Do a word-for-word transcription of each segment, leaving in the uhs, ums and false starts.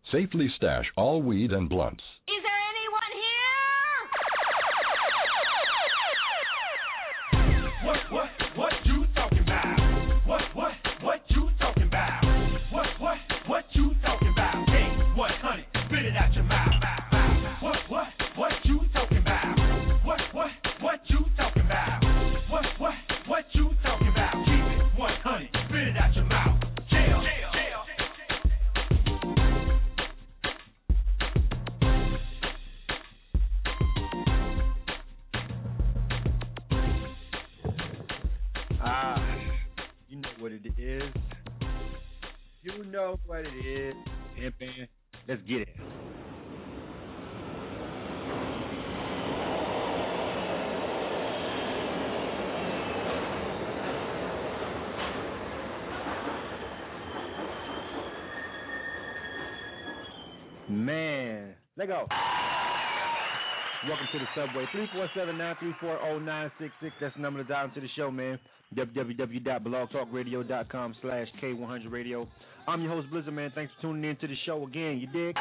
Safely stash all weed and blunts. Is there anyone here? What, what, what you talking about? What, what, what you talking about? What, what, what you talking about? Hey, what, honey, spit it out your mouth. What, what, what you talking about? What, what, what you talking about? What, what, what you talking about? Keep it, what, honey, spit it out your mouth. Jail, jail, jail. Ah, you know what it is. You know what it is. Pimpin'. Let's get it. Man, let go. Welcome to the subway. three four seven, nine three four, zero nine six six. That's the number to dial into the show, man. w w w dot blog talk radio dot com slash K one hundred radio. I'm your host, Blizzard, man. Thanks for tuning in to the show again. You dig?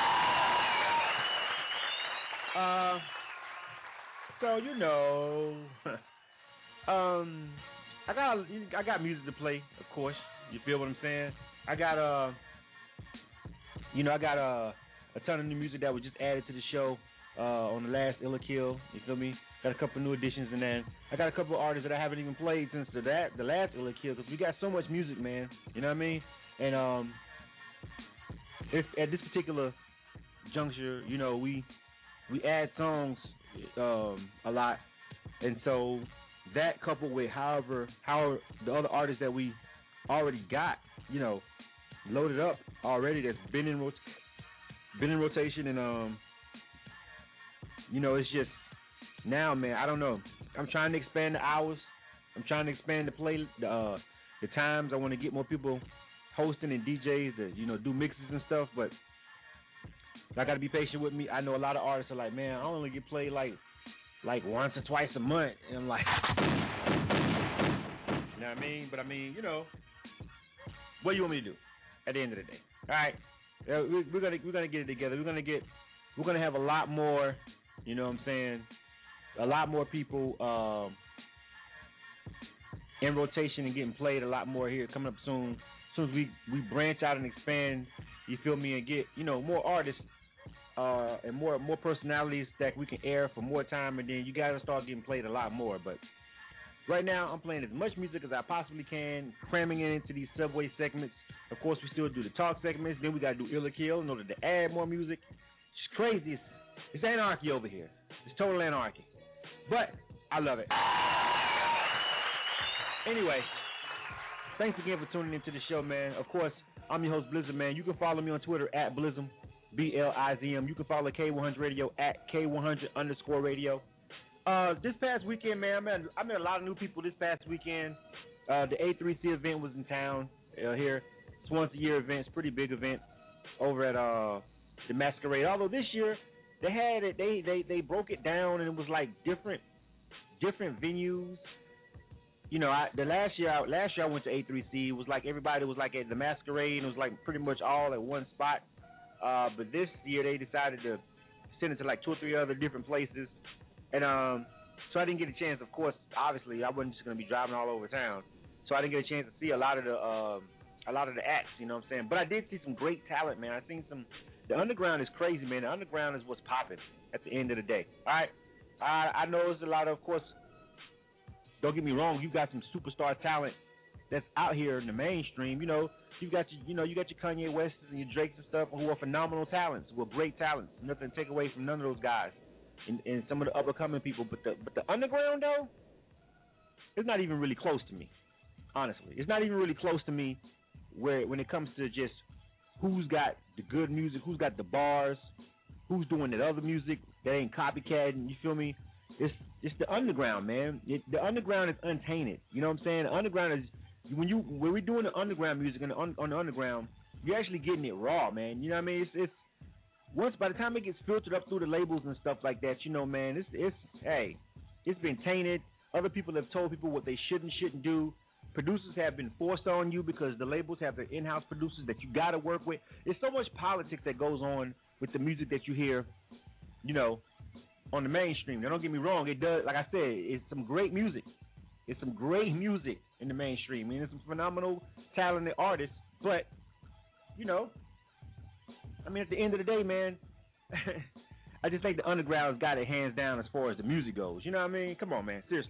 Uh, so, you know, um, I got I got music to play, of course. You feel what I'm saying? I got, uh, you know, I got uh, a ton of new music that was just added to the show. Uh, on the last Illa Kill, you feel me? Got a couple new additions, and then I got a couple of artists that I haven't even played since the that the last Illa Kill, because we got so much music, man. You know what I mean? And um, if at this particular juncture, you know, we we add songs um a lot, and so that coupled with however how the other artists that we already got, you know, loaded up already, that's been in rot- been in rotation, and um. You know, it's just now, man. I don't know. I'm trying to expand the hours. I'm trying to expand the play, the uh, the times. I want to get more people hosting and D Js to, you know, do mixes and stuff. But I got to be patient with me. I know a lot of artists are like, man, I only get played like like once or twice a month, and I'm like, you know what I mean? But I mean, you know, what do you want me to do at the end of the day? All right, uh, we, we're gonna we're gonna get it together. We're gonna get we're gonna have a lot more. You know what I'm saying? A lot more people um, in rotation and getting played a lot more here coming up soon. As soon as we, we branch out and expand, you feel me, and get, you know, more artists uh, and more more personalities that we can air for more time, and then you got to start getting played a lot more. But right now, I'm playing as much music as I possibly can, cramming it into these subway segments. Of course, we still do the talk segments. Then we got to do Illa Kill in order to add more music. It's crazy. It's, It's anarchy over here. It's total anarchy. But I love it. Anyway, thanks again for tuning into the show, man. Of course, I'm your host, Blizzard, man. You can follow me on Twitter at Blizzum, B L I Z M. You can follow K one hundred Radio at K one hundred underscore radio. Uh, this past weekend, man, I met, I met a lot of new people this past weekend. Uh, the A three C event was in town uh, here. It's once a year event. It's a pretty big event over at uh, the Masquerade. Although this year, They had it. They, they they broke it down, and it was like different different venues. You know, I, the last year I, last year I went to A three C. It was like everybody was like at the Masquerade, and it was like pretty much all at one spot. Uh, but this year they decided to send it to like two or three other different places, and um, so I didn't get a chance. Of course, obviously I wasn't just gonna be driving all over town, so I didn't get a chance to see a lot of the um, a lot of the acts. You know what I'm saying? But I did see some great talent, man. I seen some. The underground is crazy, man. The underground is what's popping at the end of the day. All right? I, I know there's a lot of, of course, don't get me wrong, you got some superstar talent that's out here in the mainstream. You know, you got your, you know, you got your Kanye Wests and your Drakes and stuff who are phenomenal talents, who are great talents. Nothing to take away from none of those guys and, and some of the up-and-coming people. But the, but the underground, though, it's not even really close to me, honestly. It's not even really close to me where when it comes to just who's got the good music, who's got the bars, who's doing that other music that ain't copycatting, you feel me? It's it's the underground, man. It, the underground is untainted. You know what I'm saying? The underground is, when you when we're doing the underground music on the, on the underground, you're actually getting it raw, man. You know what I mean? It's, it's once by the time it gets filtered up through the labels and stuff like that, you know, man, it's it's hey, it's been tainted. Other people have told people what they should and shouldn't do. producers have been forced on you because the labels have their in-house producers that you got to work with. There's so much politics that goes on with the music that you hear, you know, on the mainstream. Now, don't get me wrong. It does, like I said, it's some great music. It's some great music in the mainstream. I mean, there's some phenomenal, talented artists. But, you know, I mean, at the end of the day, man, I just think the underground's got it hands down as far as the music goes. You know what I mean? Come on, man. Seriously.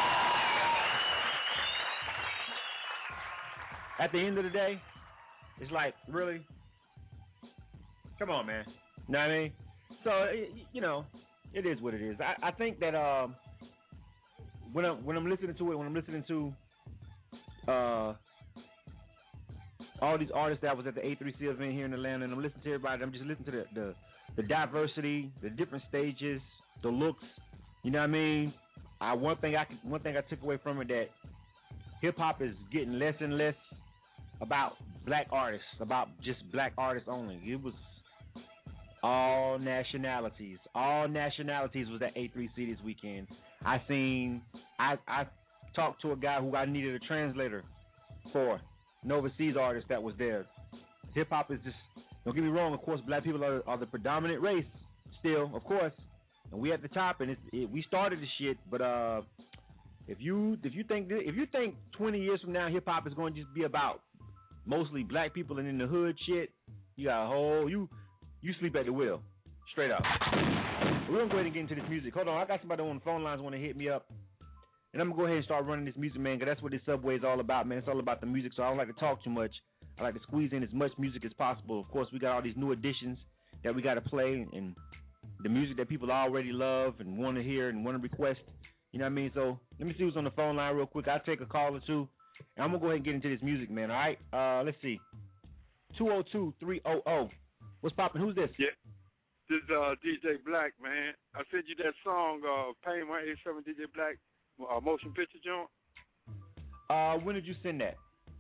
At the end of the day, it's like, really? Come on, man. You know what I mean? So, you know, it is what it is. I, I think that um, when I'm when I'm listening to it, when I'm listening to uh, all these artists that was at the A three C event here in Atlanta, and I'm listening to everybody, I'm just listening to the the, the diversity, the different stages, the looks. You know what I mean? I one thing I one thing I took away from it, that hip hop is getting less and less about black artists, about just black artists only. It was all nationalities. All nationalities was at A three C this weekend. I seen, I I talked to a guy who I needed a translator for, an overseas artist that was there. Hip hop is just, don't get me wrong, of course, black people are, are the predominant race still, of course, and we at the top, and it's, it, we started the shit. But uh, if you if you think if you think twenty years from now hip hop is going to just be about mostly black people and in the hood shit, you got a whole you. You sleep at the wheel, straight up. We're going to go ahead and get into this music. Hold on, I got somebody on the phone lines want to hit me up. And I'm going to go ahead and start running this music, man, because that's what this Subway is all about, man. It's all about the music, so I don't like to talk too much. I like to squeeze in as much music as possible. Of course, we got all these new additions that we got to play, and the music that people already love and want to hear and want to request. You know what I mean? So let me see who's on the phone line real quick. I'll take a call or two, and I'm going to go ahead and get into this music, man, all right? Uh, let's see. two oh two, three hundred. What's poppin'? Who's this? Yeah, this is uh, D J Black, man. I sent you that song, uh, Pain one eighty-seven, D J Black, uh, motion picture joint. Uh, when did you send that?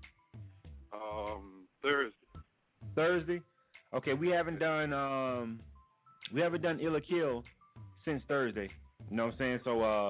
Um, Thursday. Thursday? Okay, we haven't done um, we haven't done Ill or Kill since Thursday. You know what I'm saying? So uh,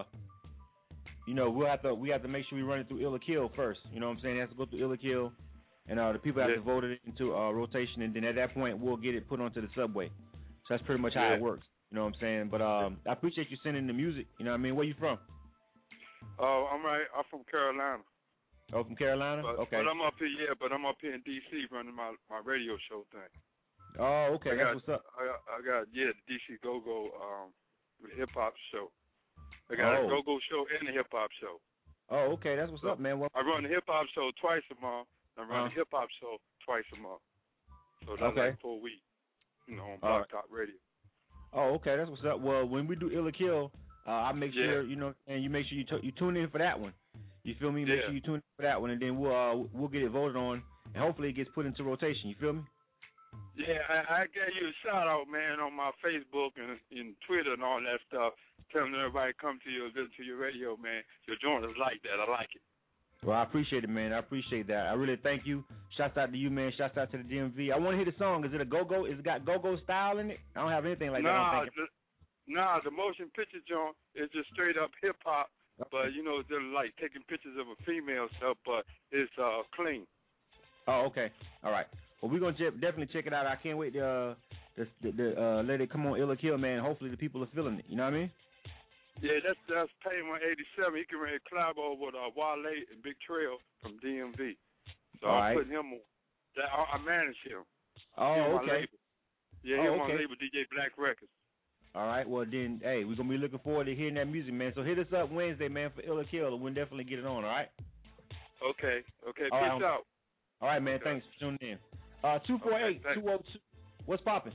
you know, we'll have to we have to make sure we run it through Ill or Kill first. You know what I'm saying? It has to go through Ill or Kill. And uh, the people have yeah. to vote it into uh, rotation, and then at that point, we'll get it put onto the Subway. So that's pretty much how yeah. it works. You know what I'm saying? But um, I appreciate you sending the music. You know what I mean? Where you from? Oh, uh, I'm right. I'm from Carolina. Oh, from Carolina? But, okay. But I'm up here, yeah, but I'm up here in D C running my, my radio show thing. Oh, okay. I That's got, what's up. I got, I got, yeah, the D C Go-Go um, hip-hop show. I got oh. a Go-Go show and a hip-hop show. Oh, okay. That's what's so up, man. Well, I run the hip-hop show twice a month. I run uh, a hip-hop show twice a month. So that's okay. like four weeks, you know, on Block right. Top Radio. Oh, okay. That's what's up. Well, when we do Ill or Kill, uh, I make yeah. sure, you know, and you make sure you, t- you tune in for that one. You feel me? Make yeah. sure you tune in for that one, and then we'll, uh, we'll get it voted on, and hopefully it gets put into rotation. You feel me? Yeah, I, I gave you a shout out, man, on my Facebook and, and Twitter and all that stuff, telling everybody come to you, listen to your radio, man. Your joint is like that. I like it. Well, I appreciate it, man. I appreciate that. I really thank you. Shouts out to you, man. Shouts out to the D M V. I want to hear the song. Is it a go-go? Is it got go-go style in it? I don't have anything like nah, that. The, nah, the motion picture joint is just straight up hip-hop, but, you know, they're like taking pictures of a female stuff, but it's uh, clean. Oh, okay. All right. Well, we're going to definitely check it out. I can't wait to, uh, to, to uh, let it come on Ill or Kill, man. Hopefully the people are feeling it. You know what I mean? Yeah, that's that's Pain one eighty-seven. He can really collaborate with uh, Wale and Big Trail from D M V. So All I'm right. putting him on. That, I, I manage him. Oh, he okay. Yeah, oh, he's okay. on label D J Black Records. All right. Well, then, hey, we're going to be looking forward to hearing that music, man. So hit us up Wednesday, man, for Ill or Kill. We'll definitely get it on, all right? Okay. Okay. All Peace right. out. All right, man. Okay. Thanks for tuning in. Uh, two four eight, two oh two. What's poppin'?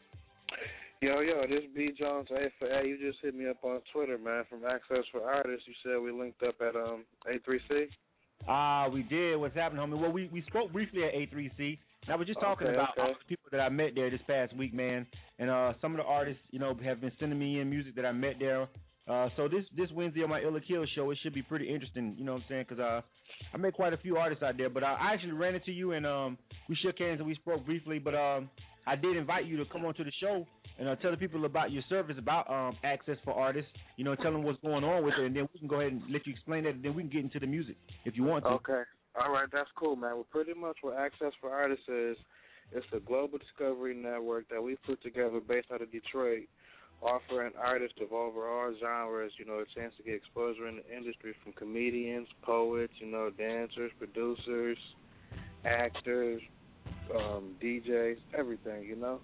Yo, yo, this is B Jones A for A. You just hit me up on Twitter, man, from Access for Artists. You said we linked up at um A three C? Ah, uh, we did. What's happening, homie? Well, we, we spoke briefly at A three C. And I was just talking okay, about okay. all the people that I met there this past week, man. And uh, some of the artists, you know, have been sending me in music that I met there. Uh, so this this Wednesday on my Ill or Kill show, it should be pretty interesting, you know what I'm saying? Because uh, I met quite a few artists out there. But uh, I actually ran into you, and um, we shook hands and we spoke briefly. But um, I did invite you to come on to the show and uh, tell the people about your service, about um, Access for Artists, you know, tell them what's going on with it, and then we can go ahead and let you explain that, and then we can get into the music if you want to. Okay. All right, that's cool, man. Well, pretty much what Access for Artists is, it's a global discovery network that we put together based out of Detroit, offering artists of over all genres, you know, a chance to get exposure in the industry from comedians, poets, you know, dancers, producers, actors, um, D Js, everything, you know.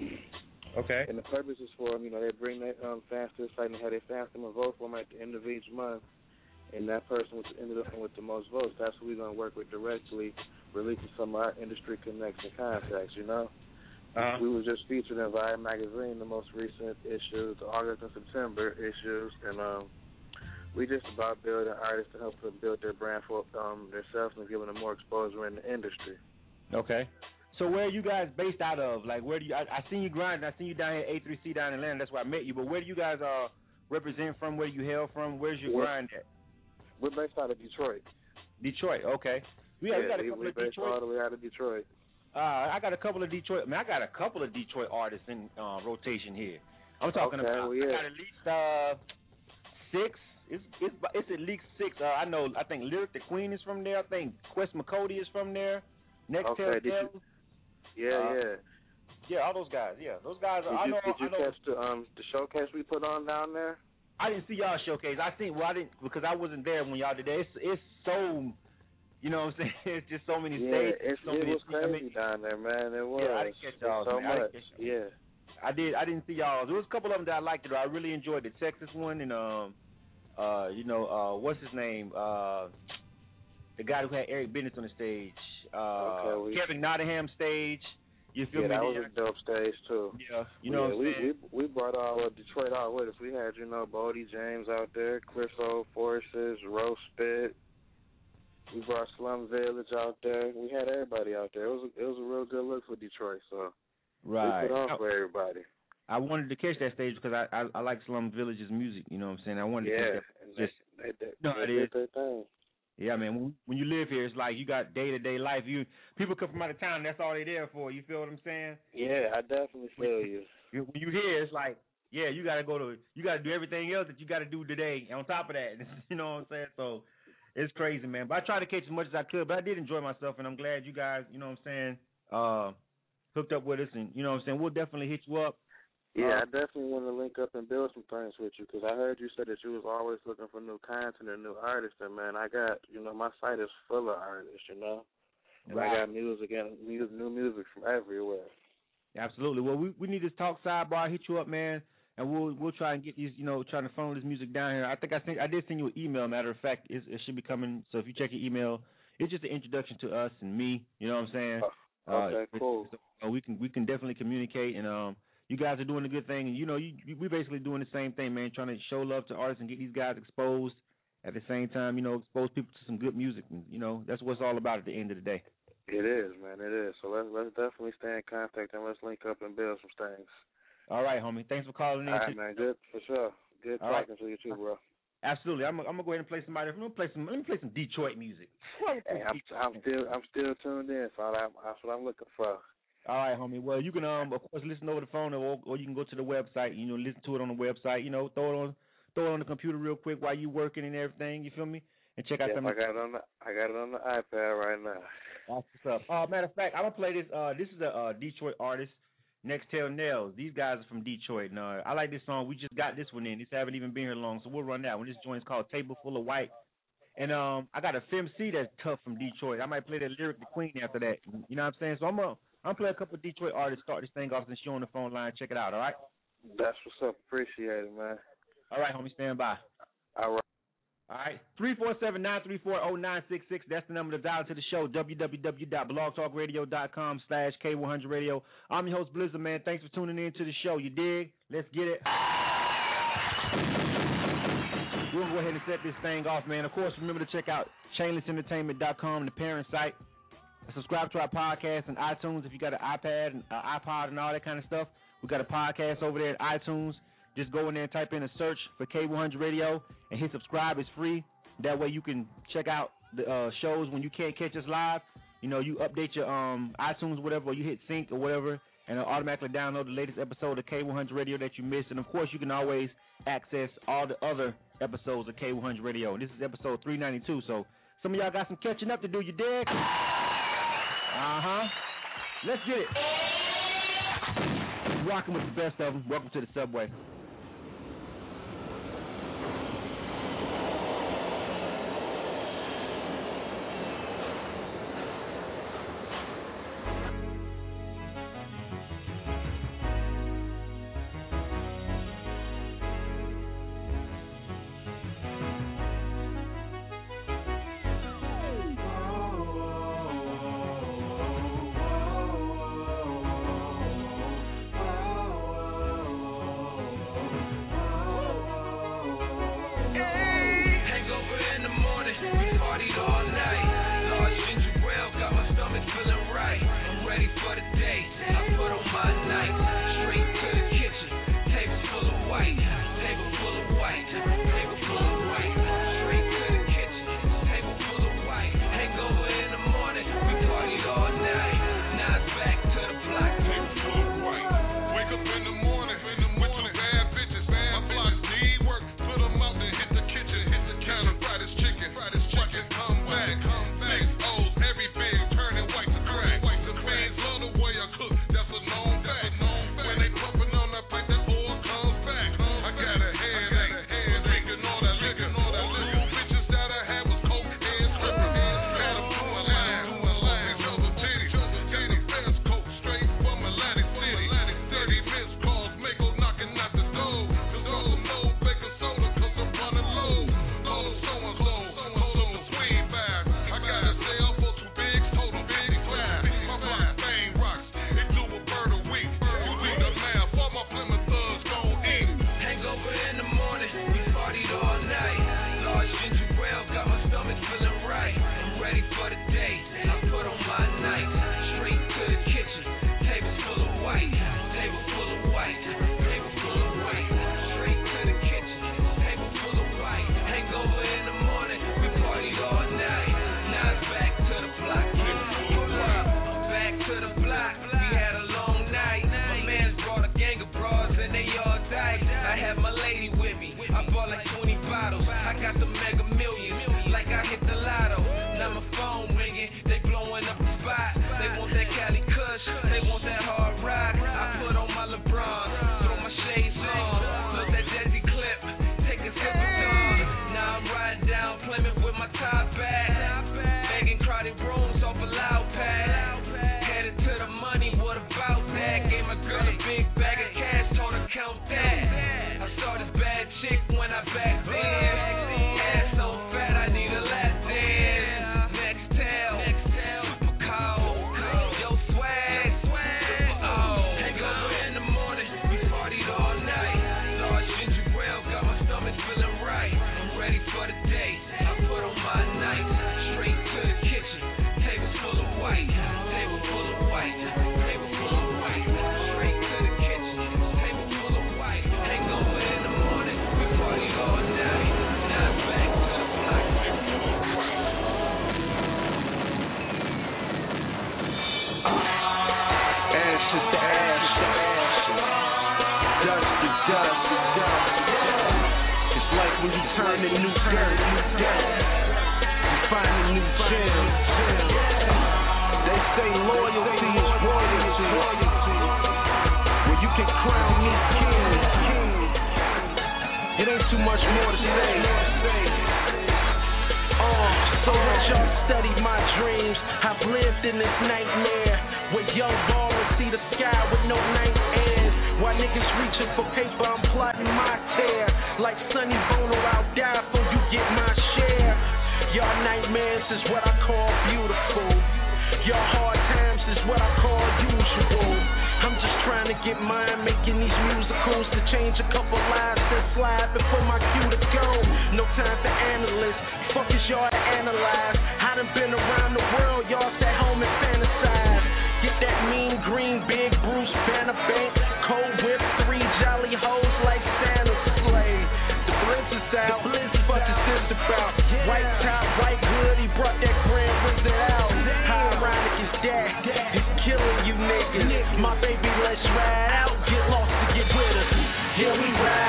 Okay. And the purpose is for them, you know, they bring their um, fans to the site and have their fans come and vote for them at the end of each month. And that person which ended up with the most votes, that's who we're going to work with directly, releasing some of our industry connects and contacts, you know. Uh-huh. We were just featured in Vibe magazine, the most recent issues, the August and September issues, and um, we just about building artists to help them build their brand for um, themselves and giving them more exposure in the industry. Okay. So where are you guys based out of? Like, where do you? I, I seen you grinding. I seen you down here at A three C down in Atlanta. That's where I met you. But where do you guys uh represent from? Where you hail from? Where's your We're, grind at? We're based out of Detroit. Detroit. Okay. We, yeah, we got a we, couple we of based Detroit. all the way out of Detroit. Uh, I got a couple of Detroit. I mean, I got a couple of Detroit artists in uh, rotation here. I'm talking okay, about. Well, yeah. I got at least uh, six. It's it's it's at least six. Uh, I know. I think Lyric the Queen is from there. I think Quest McCody is from there. Next okay, did Tell. you, Yeah, uh, yeah. Yeah, all those guys. Yeah, those guys. Did Are, you, I know. did you I know. catch the um the showcase we put on down there? I didn't see y'all showcase. I think well, I didn't because I wasn't there when y'all did that. It's it's so, you know what I'm saying? It's just so many Yeah, states. it's, so it many, was crazy I mean, down there, man. It was. Yeah, I didn't catch y'all. so man. I much. didn't catch y'all. Yeah. I did. I didn't see y'all. There was a couple of them that I liked. Though. I really enjoyed the Texas one and um, uh, you know, uh, what's his name? Uh, the guy who had Eric Bennett on the stage. Uh, okay, we, Kevin Nottingham stage. You feel yeah, me? that was a dope stage too. Yeah, you know yeah, what I'm we, saying? we we brought all of Detroit out with us. We had, you know, Bodie James out there, Chris O, Forces, Rose Spit. We brought Slum Village out there. We had everybody out there. It was a, it was a real good look for Detroit. So Right. we put on I, for everybody. I wanted to catch that stage because I I, I like Slum Village's music. You know what I'm saying? I wanted to Yeah, catch that. and Just, they, they, they, no, they it did is. their thing. Yeah, man. When, when you live here, it's like you got day to day life. You people come from out of town. That's all they there for. You feel what I'm saying? Yeah, I definitely feel you. You- When you here, it's like, yeah, you got to go to, you got to do everything else that you got to do today. On top of that, you know what I'm saying? So it's crazy, man. But I tried to catch as much as I could. But I did enjoy myself, and I'm glad you guys, you know what I'm saying, uh, hooked up with us, and you know what I'm saying. We'll definitely hit you up. Yeah, Uh, I definitely want to link up and build some things with you because I heard you said that you was always looking for new content and new artists. And, man, I got, you know, my site is full of artists, you know. And Right. I got music and music, new music from everywhere. Absolutely. Well, we we need to talk sidebar. Hit you up, man, and we'll we'll try and get these, you know, trying to funnel this music down here. I think I sent I did send you an email. Matter of fact, it, it should be coming. So if you check your email, it's just an introduction to us and me. You know what I'm saying? Uh, okay, uh, cool. So we can we can definitely communicate, and um, you guys are doing a good thing, and you know, you we basically doing the same thing, man. Trying to show love to artists and get these guys exposed. At the same time, you know, expose people to some good music, and you know, that's what it's all about at the end of the day. It is, man. It is. So let's let's definitely stay in contact and let's link up and build some things. All right, homie. Thanks for calling in. All right, man. Good for sure. Good All talking right. to you too, bro. Absolutely. I'm, I'm gonna go ahead and play somebody. I'm gonna play some. Let me play some Detroit music. Hey, I'm, I'm still I'm still tuned in, so that's what I'm looking for. All right, homie. Well, you can um, of course, listen over the phone, or or you can go to the website. You know, listen to it on the website. You know, throw it on throw it on the computer real quick while you working and everything. You feel me? And check out Yeah, some. I got it on the I got it on the iPad right now. That's what's up. Uh, matter of fact, I'm gonna play this. Uh, this is a uh, Detroit artist, Nextel Nails. These guys are from Detroit, and uh, I like this song. We just got this one in. This haven't even been here long, so we'll run that one. This joint's called "Table Full of White," and um, I got a Fem C that's tough from Detroit. I might play that Lyric the Queen after that. You know what I'm saying? So I'm gonna I'm gonna play a couple of Detroit artists. Start this thing off since you're on the phone line. Check it out. All right. That's what's up. Appreciate it, man. All right, homie. Stand by. All right. All right, three four seven, nine three four, zero nine six six. That's the number to dial to the show, w w w dot blog talk radio dot com slash K one hundred radio. I'm your host, Blizzard, man. Thanks for tuning in to the show. You dig? Let's get it. We're going to go ahead and set this thing off, man. Of course, remember to check out chainless entertainment dot com, the parent site. Subscribe to our podcast on iTunes if you got an iPad and uh, iPod and all that kind of stuff. We got a podcast over there at iTunes. Just go in there and type in a search for K one hundred Radio and hit subscribe. It's free. That way you can check out the uh, shows when you can't catch us live. You know, you update your um, iTunes, whatever, or you hit sync or whatever, and it'll automatically download the latest episode of K one hundred Radio that you missed. And, of course, you can always access all the other episodes of K one hundred Radio. And this is episode three ninety-two, so Some of y'all got some catching up to do, you dig? Uh-huh. Let's get it. Rocking with the best of them. Welcome to the Subway.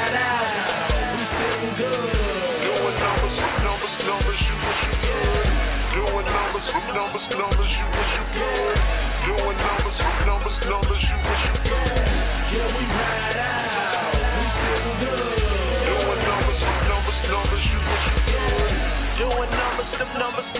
Numbers, numbers, numbers, you what you good.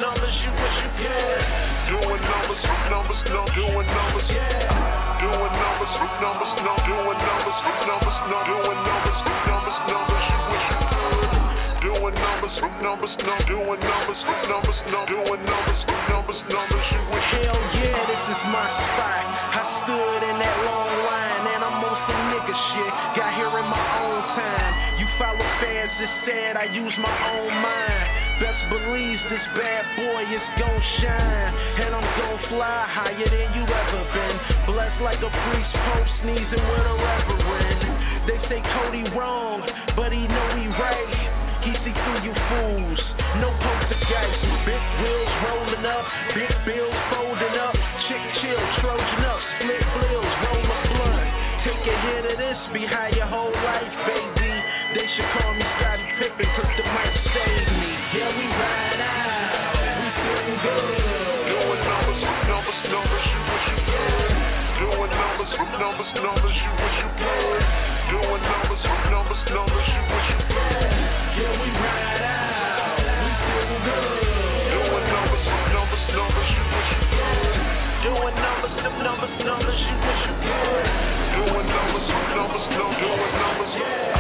numbers, you wish you could. Doing numbers, numbers, no, doing numbers. Doing numbers, numbers, no, doing numbers, numbers, no, doing numbers, numbers, numbers, you wish you could. Doing numbers, numbers, no, doing numbers, numbers, no, doing numbers, numbers, numbers, you wish. Hell yeah, this is my spot. I stood in that long line and I'm on some nigga shit. Got here in my own time. You follow fast, it's sad, I use my own mind. Best believe this bad boy is gon' shine. And I'm gon' fly higher than you ever been. Blessed like a priest, pope sneezing with a reverend. They say Cody wrong, but he know he right. He see through you fools, no poltergeist. Big wheels rolling up, big bills folding up. Chick chill, Trojan up, split bills, roll a blunt. Take a hit of this, be high your whole life, baby. They should call me Scottie Pippen, cause the mic saved me. Yeah, we ride out, we feeling good. Doing numbers, numbers, numbers, you wish you could. Doing numbers, numbers, numbers, you wish you could. Doing numbers, numbers, numbers, you wish you could. Yeah, we ride out, we feeling good. Doing numbers, numbers, numbers, you wish you could. Doing numbers, numbers, numbers, you wish you could. Doing numbers, numbers, no, doing numbers, yeah.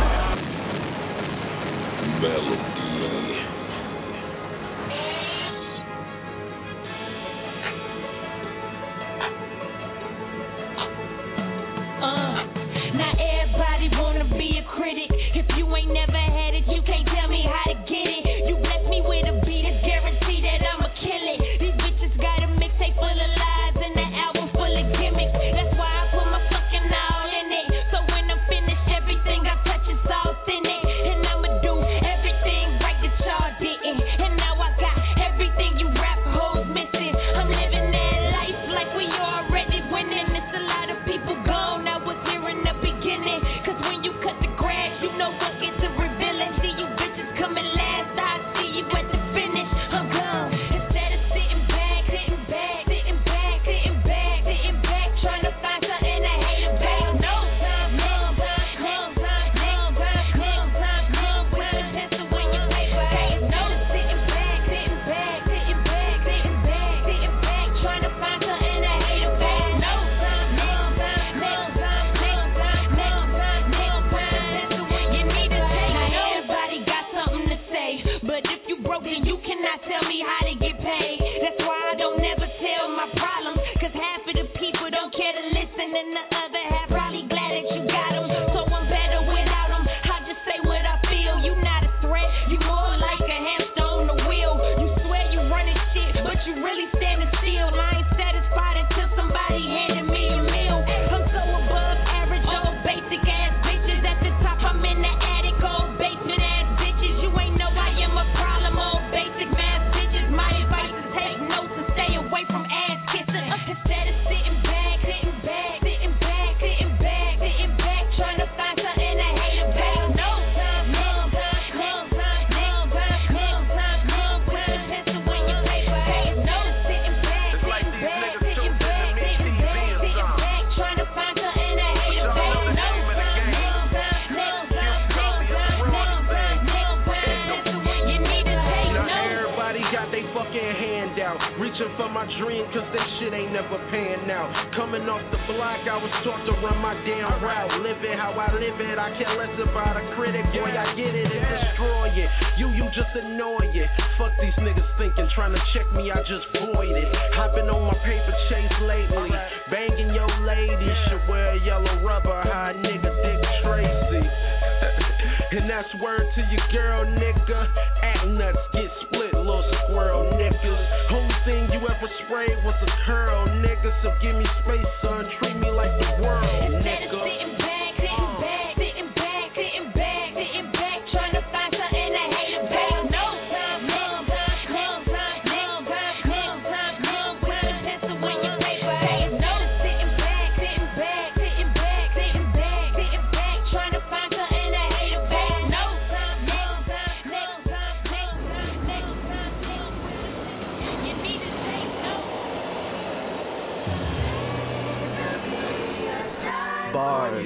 Melody. Uh, now everybody wanna be a critic. If you ain't never had it, you can't tell me how to get it. You bless me with a beat, it's guaranteed that I'ma kill it. These bitches got a mixtape full of lies and an album full of gimmicks. That's why I put my fucking all in it. So when I'm finished, everything I touch is authentic. And I'ma do everything right that y'all didn't. And now I got everything you rap hoes missing. I'm living that life like we already winning. It's a lot of people gone, I was here in the beginning. Cause when you cut the grass, you know what it's a revealing. See you bitches coming last, I see you at the finish. I'm gone. Instead of sitting back, sitting back, sitting back, sitting back, sitting back, trying to find something to hate about. No time, no time, no time, no time, no time, no with the pencil when you paper. Hey, no sitting back, sitting back, sitting back, sitting back, sitting back, trying to find something to hate about. No time, no time, no time, no time, no time, no time. You need to take. Now everybody got something to say, but if you broke then you cannot tell me how to get paid. That's why I don't never tell my problems, cause half of the people don't care to listen and the other half probably glad that you got them. So I'm better without them, I just say what I feel. You not a threat, you more like a hamster on the wheel. You swear you running shit, but you really standing still. I ain't satisfied until somebody handed me a meal. I'm so above average, old basic ass bitches. At the top I'm in the attic, old basement ass bitches. You ain't know I am a problem, old basic math bitches. My advice is take notes and stay away from ass kissing. Instead of sitting back, sitting back, sitting back, sitting back, sitting back, trying to find something to hate about. No time, no time, no time, no time, no time, no with the pencil when you paper. Hey, no sitting back, sitting back, sitting back, sitting back, sitting back, trying to find something to hate about. No time, no time, no time, no time, no time, no with the pencil when you need to take Now notes. everybody got they fucking hand out, reaching for my dream cause they shit ain't never pan out. Coming off the block, I was taught to run my damn route. Living how I live it, I care less about a critic. Boy, I get it and destroy it. You, you just annoy it. Fuck these niggas thinking, trying to check me, I just void it. I've been on my paper chase lately, banging your lady. Should wear yellow rubber, high nigga Dick Tracy. And that's word to your girl, nigga. Act nuts, get split, little squirrel niggas. Only thing you ever sprayed was a curl, nigga. So give me space, son. Treat me like the world, Instead of nigga. sitting back, sitting back, sitting back, sitting back, sitting back, trying to find something to hate about. No time, no time, no time, no time, no time, no with the pencil when you paper. Hey, no sitting back, sitting back, sitting back, sitting back, sitting back, trying to find something to hate about. No time, no time, no time, no time, no time, no time. You need to take notes. Bars.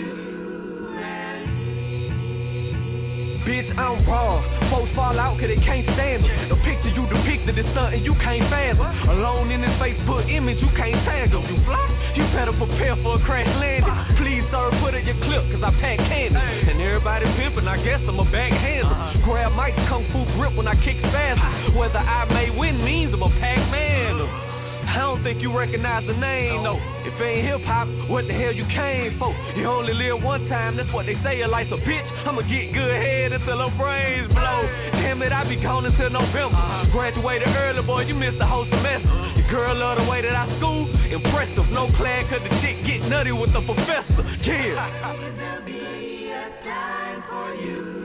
bitch, I'm wrong. Folks fall out cause they can't stand them. The picture you depicted is something you can't fathom. Alone in this Facebook image, you can't tag them. You fly? You better prepare for a crash landing. Please, sir, put in your clip cause I pack candy. And everybody pimping, I guess I'm a backhander. Grab Mike's kung fu grip when I kick spasms. Whether I may win means I'm a Pac-Man. I don't think you recognize the name, no. If it ain't hip-hop, what the hell you came for? You only live one time, that's what they say, your life's a bitch. I'ma get good head until her brains blow. Damn it, I be gone until November. Graduated early, boy, you missed the whole semester. Your girl love the way that I school, impressive. No class, cause the chick get nutty with the professor. Yeah. Would there be a time for you?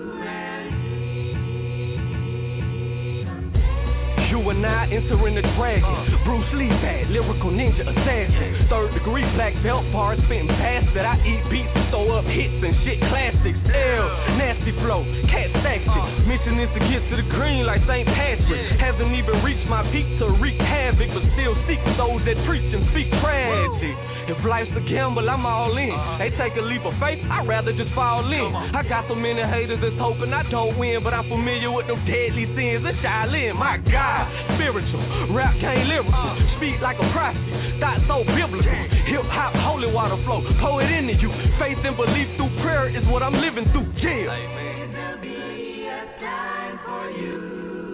You and I entering the dragon. Bruce Lee bad, lyrical ninja assassin. Third degree black belt bars spitting past that. I eat beats to throw up hits and shit classics. L, nasty flow, cat stack shit. Mission is to get to the green like Saint Patrick. Hasn't even reached my peak to wreak havoc, but still seek those that preach and speak tragic. If life's a gamble, I'm all in. They take a leap of faith, I'd rather just fall in. I got so many haters that's hoping I don't win, but I'm familiar with them deadly sins of Shaolin. My God, spiritual, rap game lyrical, speak like a prophet, thought so biblical. Hip hop, holy water flow, pour it into you. Faith and belief through prayer is what I'm living through. Yeah. Will there be a time for you?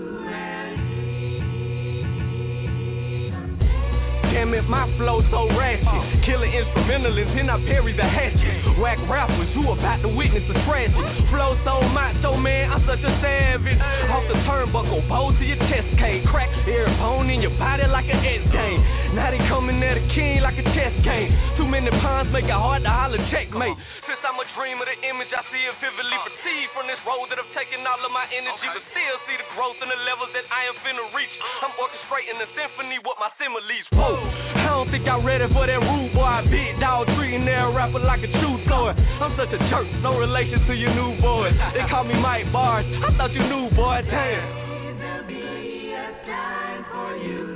Damn it, my flow so ratchet. Killer instrumentalists, and I parry the hatchet. Whack rappers who about to witness a tragedy. Flow so macho, man, I'm such a savage. Off the turnbuckle, bow to your chest cage. Crack every bone in your body like an X game. Now they coming at a king like a chess game. Too many pawns make it hard to holler checkmate. Since I'm a dream of the image, I see it vividly perceived from this road that I've taken all of my energy, but still see the growth in the levels that I am finna reach. I'm orchestrating the symphony with my similes. Whoa. I don't think I'm ready for that rude boy. Big dog treating that rapper like a true sword. I'm such a jerk, no relation to your new boys. They call me Mike Bars. I thought you knew, boy. Damn. Will there be a time for you?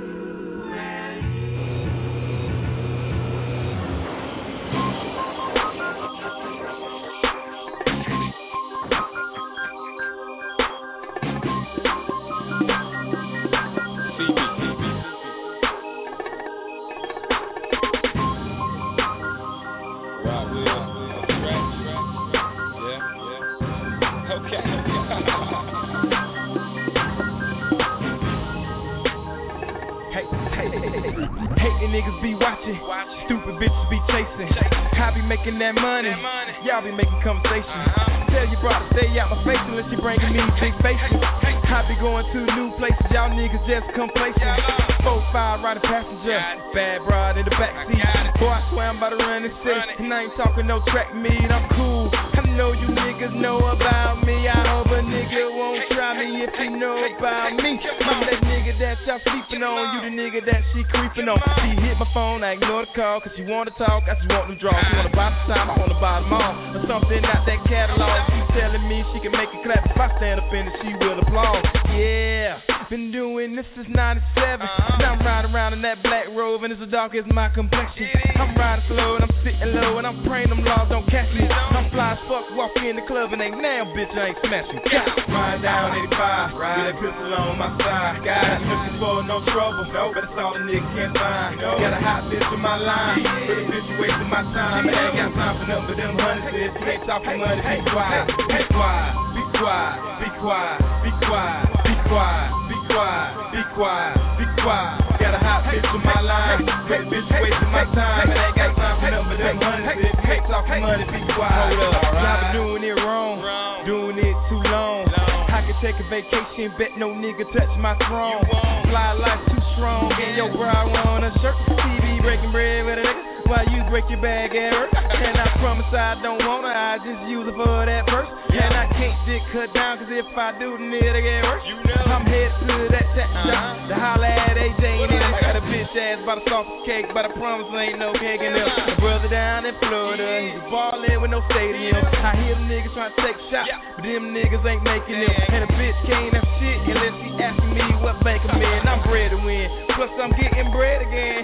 Hating niggas be watching, stupid bitches be chasing. I be making that money, y'all be making conversation. Tell your brother stay out my face unless you bringing me big faces. I be going to new places, y'all niggas just complacent. Four, five, ride a passenger, bad broad in the backseat. Boy, I swear I'm about to run this city, and I ain't talking no track meet. I'm cool, I know you niggas know about me. I hope a nigga won't try me if he know about me. I'm that nigga that y'all sleeping on, you the nigga that she creeping on. She hit my phone, I ignore the call, cause she wanna talk, I just want them draws. She wanna buy the time, I wanna buy them all. Or something out that catalog, she telling me she can make it clap. If I stand up in it, she will applaud. Yeah, been doing this since ninety-seven. Now I'm riding around in that black robe, and it's as dark as my complexion. I'm riding slow and I'm sitting low, and I'm praying them laws don't catch me. I'm fly as fuck, walk in the club and ain't now, bitch, I ain't smashing. Ride down eighty-five, with that pistol on my side. God, I'm looking for no trouble, no, but it's all a nigga can't find. Got a hot bitch in my line, but a bitch wasting my time. I ain't got time for nothing but them hundreds. If you ain't talking money, be quiet, be quiet, be quiet, be quiet, be quiet, be quiet, be quiet, be quiet, be quiet. Got a hot bitch in my line, but a bitch wasting my time. I ain't got time for nothing but them hundreds. If you ain't talking money, be quiet. Hold up, I've been doing it wrong, doing it too long. I can take a vacation, bet no nigga touch my throne. Fly life too strong, and yo bro, I want a shirt. T V breaking bread with a nigga, while you break your bag at work. And I promise I don't want her, I just use her for that purse. And I can't dick her down, cause if I do, then it'll get worse. I'm headed to that tax shop to holla at A J and M. I got a bitch ass by the soft cake, but I promise ain't no cake in them. My brother down in Florida, he's ballin' with no stadium. I hear them niggas trying to take shots, but them niggas ain't making them. And a bitch can't have shit unless she asking me what bank I'm in. I'm bred to win, plus I'm getting bread again.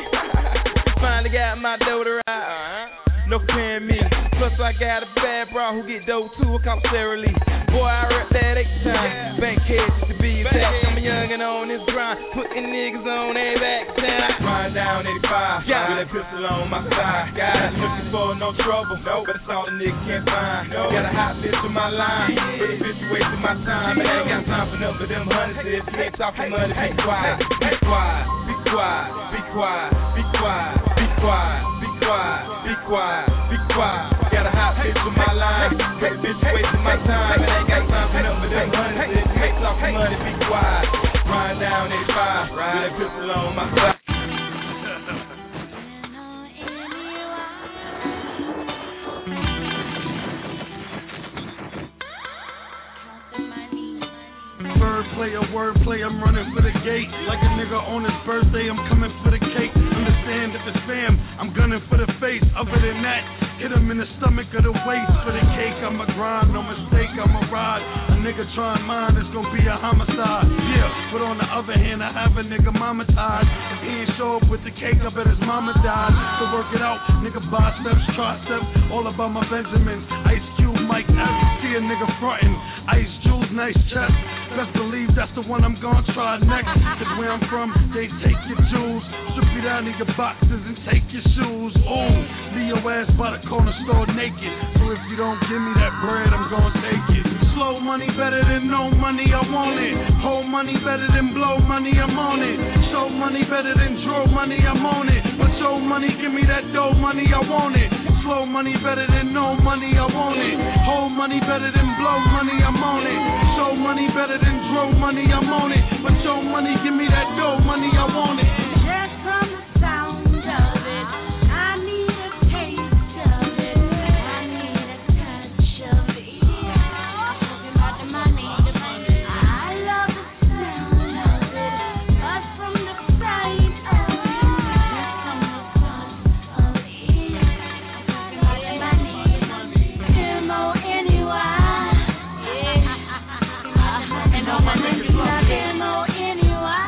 Finally got my dough to ride, no comparing me. Plus I got a bad bra who get dough too, I call Sarah Lee. Boy, I rep that eight time. Bank head just to be exact. I'm a youngin' on this grind, putting niggas on their back down. Ride down eighty-five, yeah. With that pistol on my side. Guys looking for no trouble, no, but it's all a nigga can't find. No. Got a hot bitch in my line, but a bitch wasting my time. And I ain't got time for none of them hundreds. If you ain't talking money, be quiet, be quiet, be quiet, be quiet, be quiet, be quiet, be quiet, be quiet, be quiet. Got a hot bitch in my line, but a bitch wasting my time. And I ain't got time for none of them hundreds. If you ain't talking money, be quiet. Ride down eighty-five, with that pistol on my side. Bird player, word play, I'm running for the gate. Like a nigga on his birthday, I'm coming for the cake. Understand if it's fam, I'm gunning for the face. Other than that, hit him in the stomach or the waist. For the cake, I'm a grind, no mistake, I'm a ride. A nigga trying mine, it's gonna be a homicide. Yeah, but on the other hand, I have a nigga mama tied. If he ain't show up with the cake, I bet his mama died. So work it out, nigga biceps, triceps, all about my Benjamins. Ice Cube, Mike F, see a nigga frontin'. Ice Jules, nice chest. Best believe that's the one I'm gonna try next. Cause where I'm from, they take your jewels, strip you down to your boxes and take your shoes. Ooh, leave your ass by the corner store naked. So if you don't give me that bread, I'm gonna take it. Slow money better than no money, I want it. Hold money better than blow money, I'm on it. Show money better than draw money, I'm on it. But show money, give me that dough money, I want it. Slow money better than no money, I want it. Hold money better than blow money, I'm on it. Show money better than draw money, I'm on it. But show money, give me that dough money, I want it. Just from the sound of it, I need a taste of it. I need a touch of it. Talking about the money, the money. I love the sound of it. But from the sight of it, just from the front of it. Talking about the money, the money. M O N E Y. And all my niggas love M O N E Y.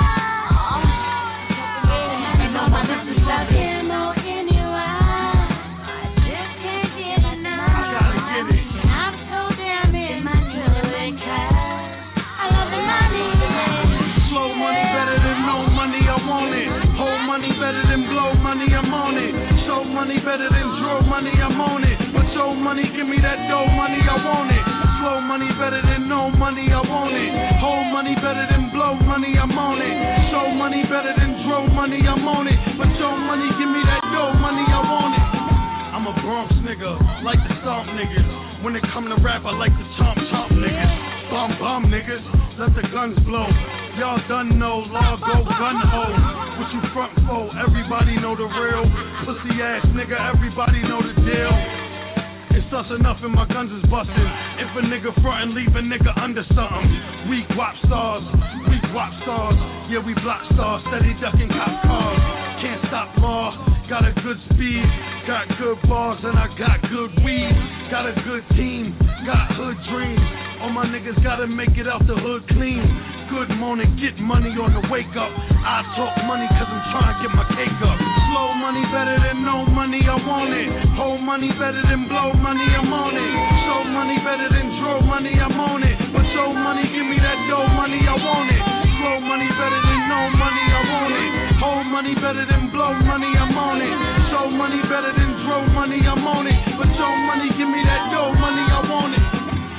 And all my niggas love M O N E Y. I just can't get enough. I gotta get it. I'm so damn in my feeling. I love the money. Slow money better than no money, I want it. Hold money better than blow money, I'm on it. Show money better than draw money, I'm on it. But show money, give me that dough money, I want it. Slow money better than no money, I want it. Hold money better than blow money, I'm on it. Show money better than draw money, I'm on it. But show money, give me that dough money, I want it. I'm a Bronx nigga, like the stomp niggas. When it come to rap, I like the chomp chomp niggas. Bum bum niggas, let the guns blow. Y'all done know, law go gun ho. What you front for? Everybody know the real. Pussy ass nigga, everybody know the deal. It's us enough and my guns is bustin'. If a nigga frontin', leave a nigga under something. We guap stars, we guap stars. Yeah, we block stars, steady ducking cop cars. Can't stop law, got a good speed. Got good bars and I got good weed. Got a good team, got hood dreams. All my niggas gotta make it out the hood clean. Good morning, get money on the wake up. I talk money cause I'm trying to get my cake up. Slow money better than no money, I want it. Hold money better than blow money, I'm on it. Show money better than draw money, I'm on it. But show money, give me that dough money, I want it. Slow money better than no money, I want it. Hold money better than blow money, I'm on it. Show money better than draw money, I'm on it. But show money, give me that dough money, I want it.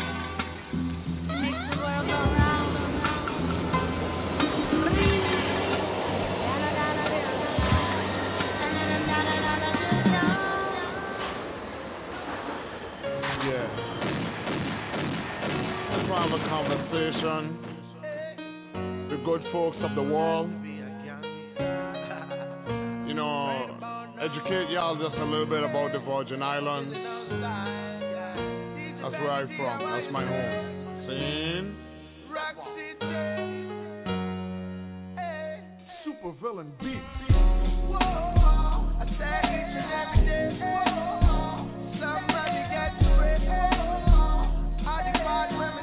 Have a conversation, the good folks of the world, you know, educate y'all just a little bit about the Virgin Islands. That's where I'm from, that's my home. Seen? Super villain beat. I say each and every day, somebody got to it. I divide women.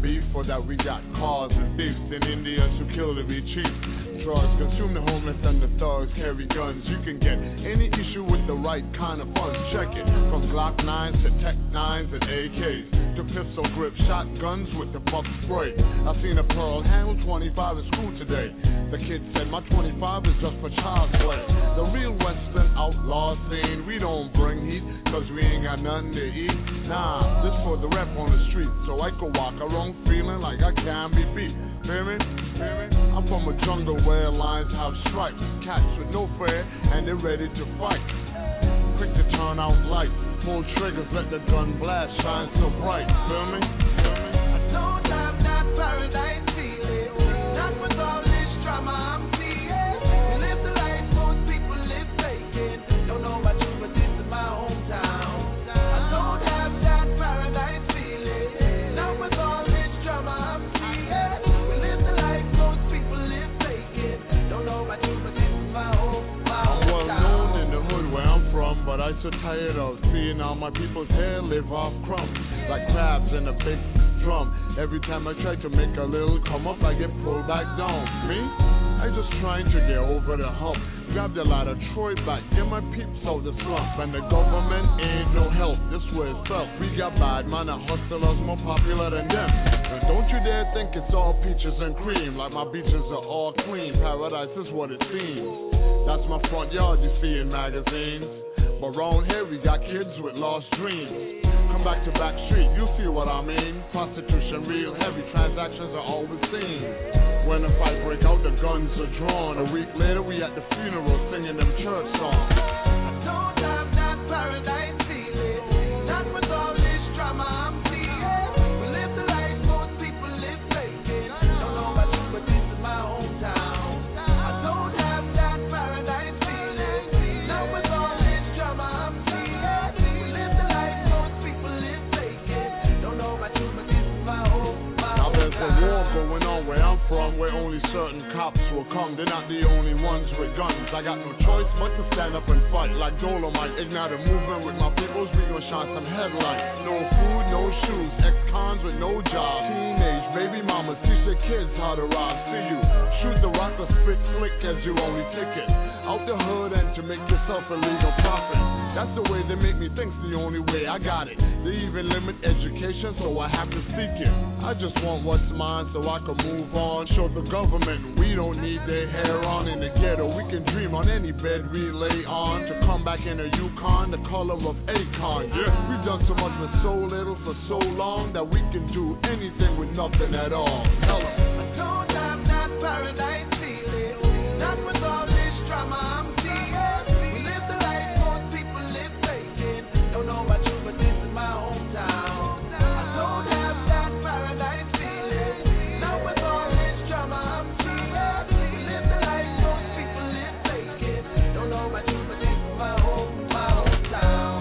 beef or that we got cars and thieves and Indians who kill to be cheap. Drugs consume the homeless and the thugs carry guns. You can get any issue with the right kind of funds. Check it, from Glock nines to Tech nines and A Ks to pistol grip shotguns with the buck spray. I seen a Pearl handle twenty-five in school today. The kid said my twenty-five is just for child's play. The real Western outlaw scene, we don't bring heat cause we ain't got nothing to eat. Nah, this for the rep on the street so I can walk around feeling like I can be beat. Feel me? Feel me? I'm from a jungle where lions have stripes, cats with no fear and they're ready to fight. Quick to turn out lights, pull triggers, let the gun blast, shine so bright. Feel me? Feel me? I don't have that paradise feeling, not with all this drama I'm seeing. We live the life most people live faking. Don't know about you, but this is my hometown. I don't have that paradise feeling, not with all this drama I'm seeing. We live the life most people live faking. Don't know about you, but this is my home, my hometown. I'm well known in the hood where I'm from, but I'm so tired of seeing all my people's hair live off crumbs, like crabs in a big drum. Every time I try to make a little come up, I get pulled back down. Me? I just trying to get over the hump. Grabbed a lot of Troy back, get my peeps out the slump. And the government ain't no help, this way it's felt. We got bad man and hustlers more popular than them. And don't you dare think it's all peaches and cream, like my beaches are all clean. Paradise is what it seems. That's my front yard you see in magazines. But round here we got kids with lost dreams. Come back to back street, you see what I mean. Prostitution real heavy, transactions are always seen. When a fight break out, the guns are drawn. A week later we at the funeral singing them church songs. I don't have that paradise feeling, not with all this drama I'm seeing. We live the life most people live faking. Don't know about you, but this is my hometown. I don't have that paradise feeling, not with all this drama I'm seeing. We live the life most people live faking. Don't know about you, but this is my home, my Now there's a hometown. war going on where I'm from, where only certain cops will come. They're not the only ones with guns. I got no choice but to stand up and fight like Dolomite. Ignite a movement with my peoples, we gon' shine some headlights. No food, no shoes, ex-cons with no job. Teenage baby mamas teach their kids how to rob. See you shoot the rock or spit slick as you only ticket. Out the hood and to make yourself a legal profit. That's the way they make me think's the only way I got it. They even limit education, so I have to seek it. I just want what's mine so I can move on. Show the government we don't need their hair on. In the ghetto we can dream on any bed we lay on. To come back in a Yukon, the color of Akon. Yeah, we've done so much with so little for so long that we can do anything with nothing at all. Tell 'em. I don't have that paradise feeling, not with all this drama I'm seeing. We live the life most people live faking. Don't know about you, but this is my hometown. I don't have that paradise feeling, not with all this drama I'm seeing. We live the life most people live faking. Don't know about you, but this is my home, my hometown.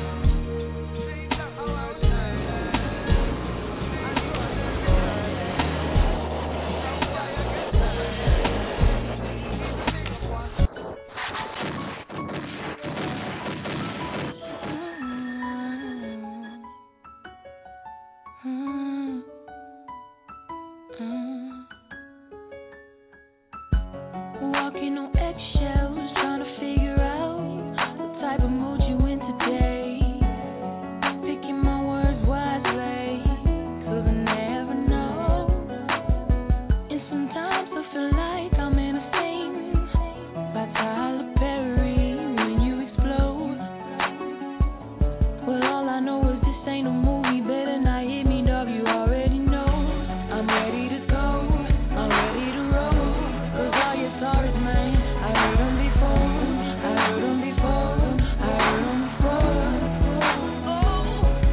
Walking on eggshells, trying to figure out what type of mood you in today. Picking my words wisely, 'cause I never know. And sometimes I feel like I'm in a scene by Tyler Perry when you explode. Well, all I know is this ain't no movie, better not hit me, dog, you already know. I'm ready to go, I'm ready to roll, 'cause all you saw is mine. I heard 'em before, I heard 'em before, I heard 'em before. Oh,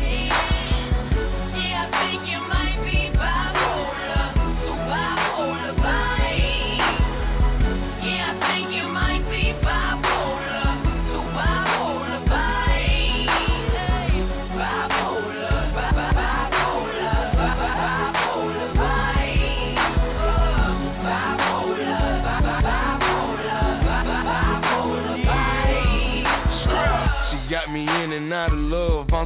yeah, yeah, I think you might be bipolar, so bipolar vibe. Yeah, I think you might be bipolar, so bipolar vibe. Hey, bipolar.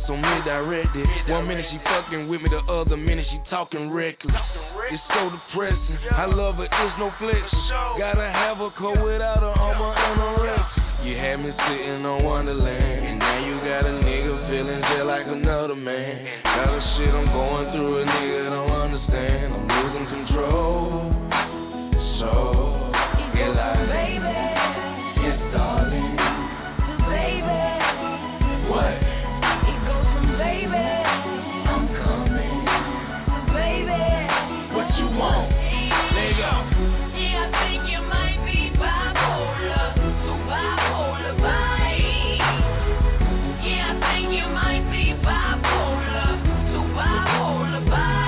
thoughts on me directed. One minute she fucking with me, the other minute she talking reckless. It's so depressing. I love her, it's no flex. Gotta have a coat without her armor and a rest. You had me sitting on Wonderland, and now you got a nigga feeling just like another man. Got the shit I'm going through, a nigga don't understand. I'm losing control. So, get like, baby, yes, darling, baby, what? It goes from baby, I'm coming, baby, what you want? There you go. Yeah, I think you might be bipolar, so bipolar, bye. Yeah, I think you might be bipolar, so bipolar, bye.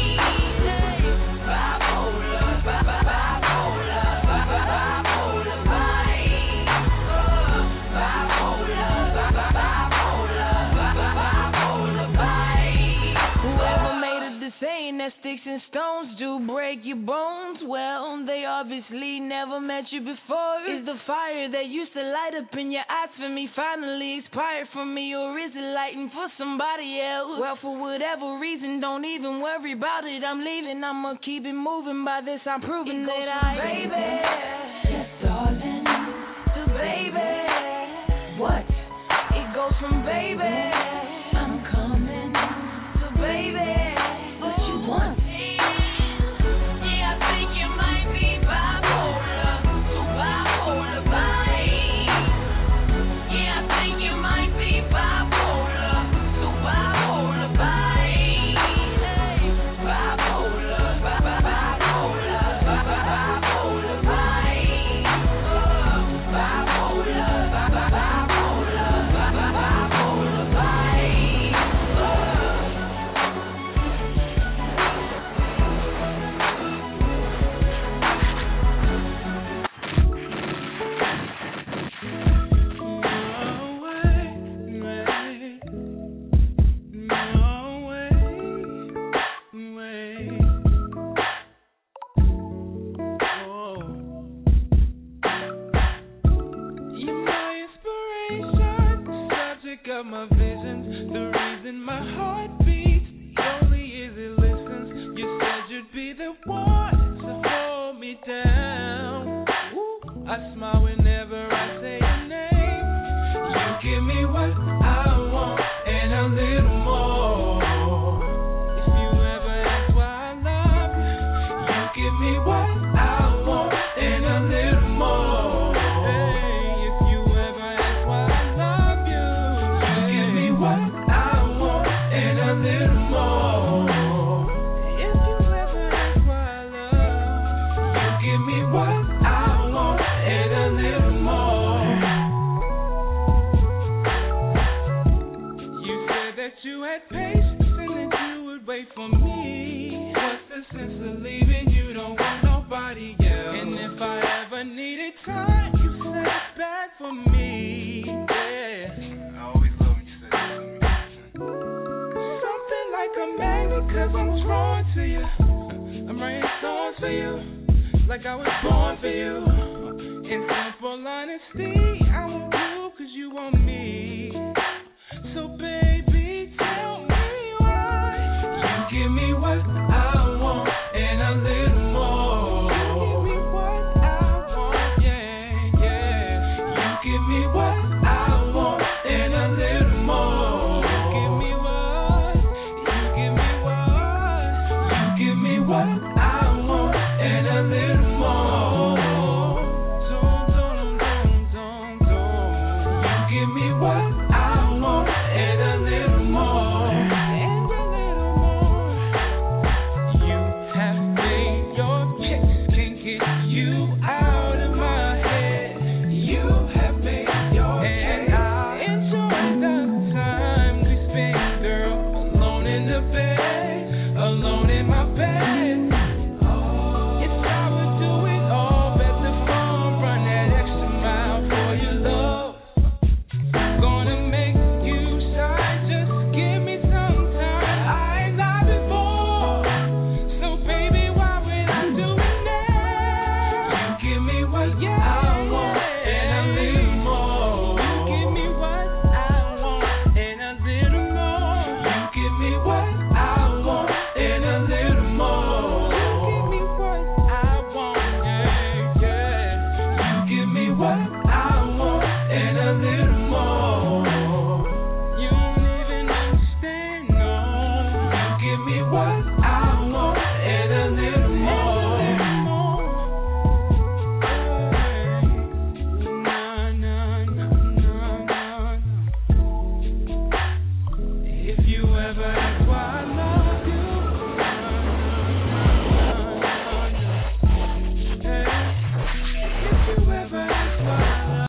That sticks and stones do break your bones. Well, they obviously never met you before. Is the fire that used to light up in your eyes for me finally expired from me, or is it lighting for somebody else? Well, for whatever reason, don't even worry about it. I'm leaving, I'ma keep it moving. By this, I'm proving that I baby, yes, darling, to baby, what? It goes from baby, I'm coming, to baby. My visions, the reason my heart beats, only is it listens. You said you'd be the one to hold me down. Ooh, I smile whenever I say your name. You give me what I want and a little more. If you ever ask why I love you, you give me what I want and a little more. For me, what's the sense of leaving? You don't want nobody else. And if I ever needed time, you set it back for me. Yeah, I always love when you say that. Something like a magnet, cause I'm drawn to you. I'm writing songs for you, like I was born for you. In simple honesty, I want you cause you want me. So baby, tell me. Give me what I want and a little more. Give me what I want, yeah, yeah. You give me what I want and a little more. You give me what, you give me what, you give me what I want and a little more. Don't, don't, don't, don't, don't. You give me what I want and a little more. ever ask why I love you, hey, if you ever ask why I love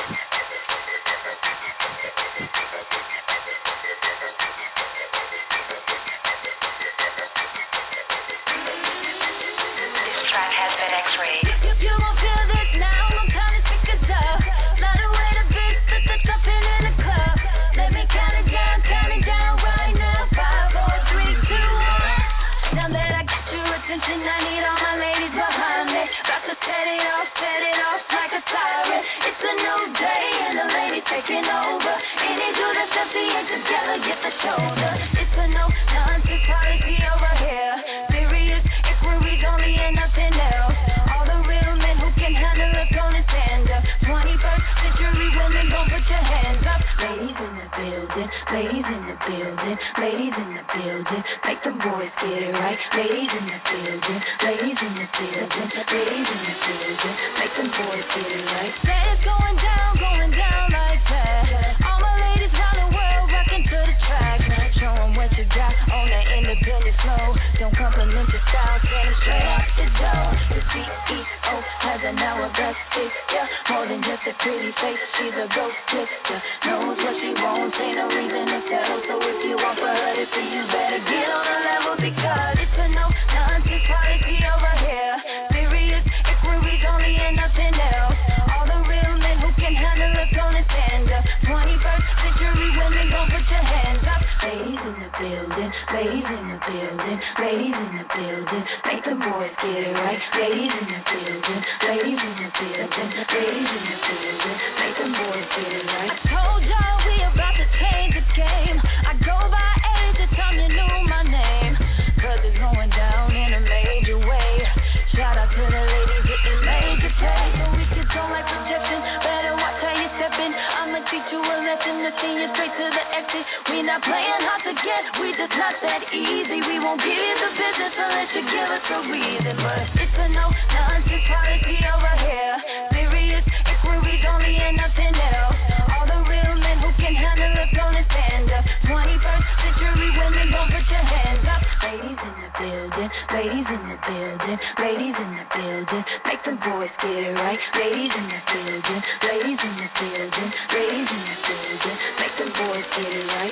This track has been X-rayed. If you won't feel this now, I'm kinda sick as up. Not a way to be, spit the jumping in the club. Let me count it down, count it down right now. Five, four, three, two, one. Now that I got your attention, I need all my ladies behind me. About to set it off, set it off like a siren. It's a new day and the ladies taking over. Any dude that's empty and together, get the shoulder. It's a no nonsense party over here. Serious inquiries only and nothing else. All the real men who can handle it gonna stand up. twenty-first century women, gon' put your hands up. Ladies in the building, ladies in the building, ladies in the building. Make them boys get it right. Ladies in the building, ladies in the building, ladies in the building. Make them boys get it right. Dance going down, going down like that. All my ladies round the world rocking to the track. Show 'em what you got on the independent flow. Don't compliment your style, get 'em straight off the door. The C E O has an hourglass figure. More than just a pretty face, she's a ghost sister. Knows what she wants, ain't no reason to settle. So if you want for her to see, you better get on the level because it's a no nonsense party over here. Serious inquiries only and nothing else. All the real men who can handle it gonna stand up. twenty-first century women, gon' put your hands up. Ladies in the building, ladies in the building, ladies in the building. Make the boys get it right. Ladies in the building, ladies in the building, ladies in the building. Make the boys get it right. I told y'all we about to change the game. I go by age, the time you knew my name. Cause it's going down in a major way. Shout out to the ladies getting major pay. So if you don't like rejection, better watch how you stepping. I'ma teach you a lesson to send you straight to the exit. We not playing hard to get, we just not that easy. We won't give you the business unless you give us a reason. But it's a no nonsense party over here. Serious inquiries only and nothing else. All the real men who can handle it gonna stand up. twenty-first century women, gon' put your hands up. Ladies in the building, ladies in the building, ladies in the building. Make the boys get it right. Ladies in the building, ladies in the building, ladies in the building. Make the boys get it right.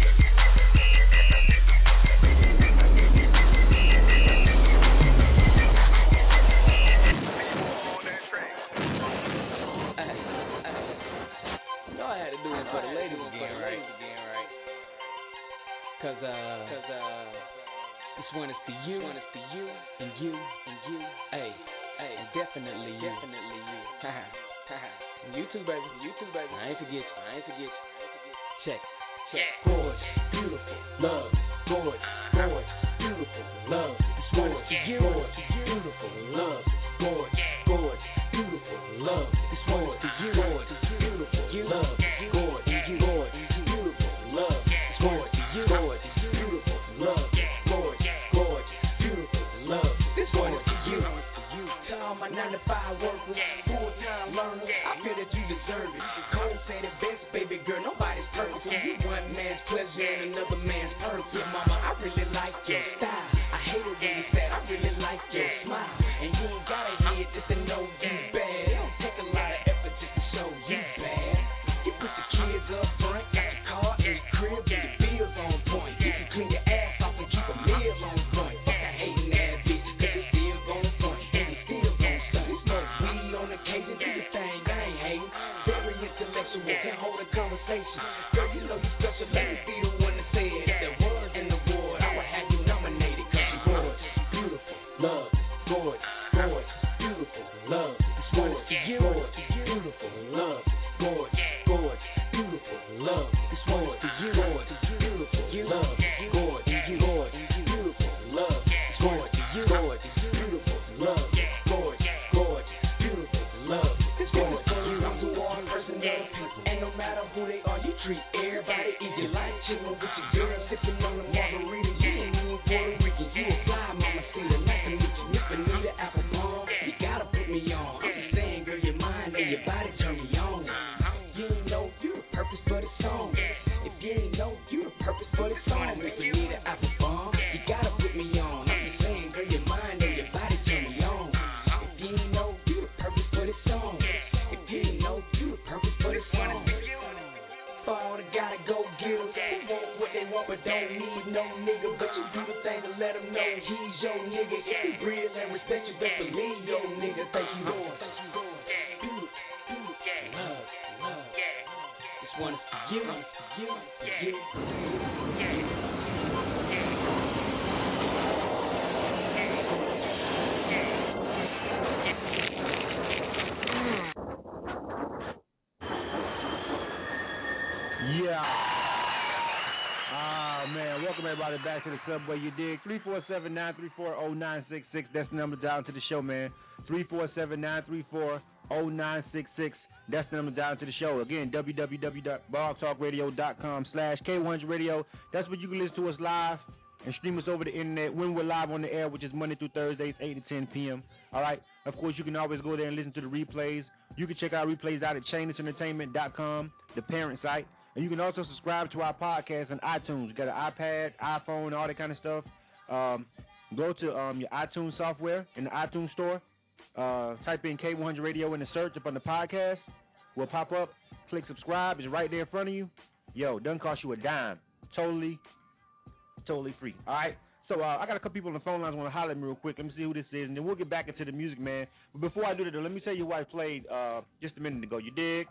For the ladies again, right? Cause uh, cause uh, this one is for you, one is for you, and you, and you, hey, hey, definitely you, definitely you, and you too, baby, you too, baby. I ain't forget you, I ain't forget you. Check, check. Gorgeous, beautiful, love, gorgeous, gorgeous, beautiful, love. This one is for you, gorgeous, beautiful, love, gorgeous, gorgeous, beautiful, love. This one is for you, gorgeous, beautiful, love. Five workers, full-time learners, I feel that you deserve it. Cole said it best, baby girl, nobody's perfect. So you one man's pleasure and another man's perfect. Mama, I really like your style. I hate it when you sad, I really like your smile. And you ain't gotta hear it just to know you bad. It don't take a lot of effort just to show you bad. You put the kids up front, got your car and your crib and your bills on point. You can clean your ass off and keep a meal on point. Fuck a hating ass bitch, cause it's still gon' front and it's still gon' stunt. We on occasion, do your thing, I ain't hating. Very intellectual, can hold a conversation. Girl, you know you special, let me be the one to say it. If there was an award, I would have you nominated. Cause you're gorgeous, beautiful, love, gorgeous, gorgeous, beautiful, love. It's gorgeous, gorgeous, beautiful, love, gorgeous, gorgeous, beautiful, love. It's gorgeous, gorgeous, beautiful, love, gorgeous, gorgeous, beautiful, love. It's gorgeous, gorgeous, beautiful, love, gorgeous, gorgeous. Love, it's going to you. I'm to all personal people. And no matter who they are, you treat everybody equal. Like chillin' with your girl, sippin' on the margarita. You ain't even Puerto Rican. You a fly, mama, see the nice to meet you. Nippin' in your apple palm. You gotta put me on. I'm just saying, girl, your mind and your body turn me on. You ain't know you the purpose for the song. If you ain't know you the purpose for the song. don't need no nigga, but you do the thing to let him know he's your nigga. If he real and respect you, best believe your nigga. Thank you, Lord. Love, love. This one is for you, for you, for you. Yeah. Ah, man. Welcome, everybody, back to the Subway. You dig? three four seven, nine three four, zero nine six six. That's the number down to the show, man. three four seven, nine three four, zero nine six six. That's the number down to the show. Again, w w w dot blog talk radio dot com slash K one hundred radio. That's where you can listen to us live and stream us over the internet when we're live on the air, which is Monday through Thursdays, eight to ten p.m. All right? Of course, you can always go there and listen to the replays. You can check our replays out at chainless entertainment dot com, the parent site. And you can also subscribe to our podcast on iTunes. You got an iPad, iPhone, all that kind of stuff. Um, go to um, your iTunes software in the iTunes store. Uh, type in K one hundred Radio in the search up on the podcast. Will pop up. Click subscribe. It's right there in front of you. Yo, doesn't cost you a dime. Totally, totally free. All right? So uh, I got a couple people on the phone lines want to holler at me real quick. Let me see who this is, and then we'll get back into the music, man. But before I do that, though, let me tell you what I played uh, just a minute ago. You dig?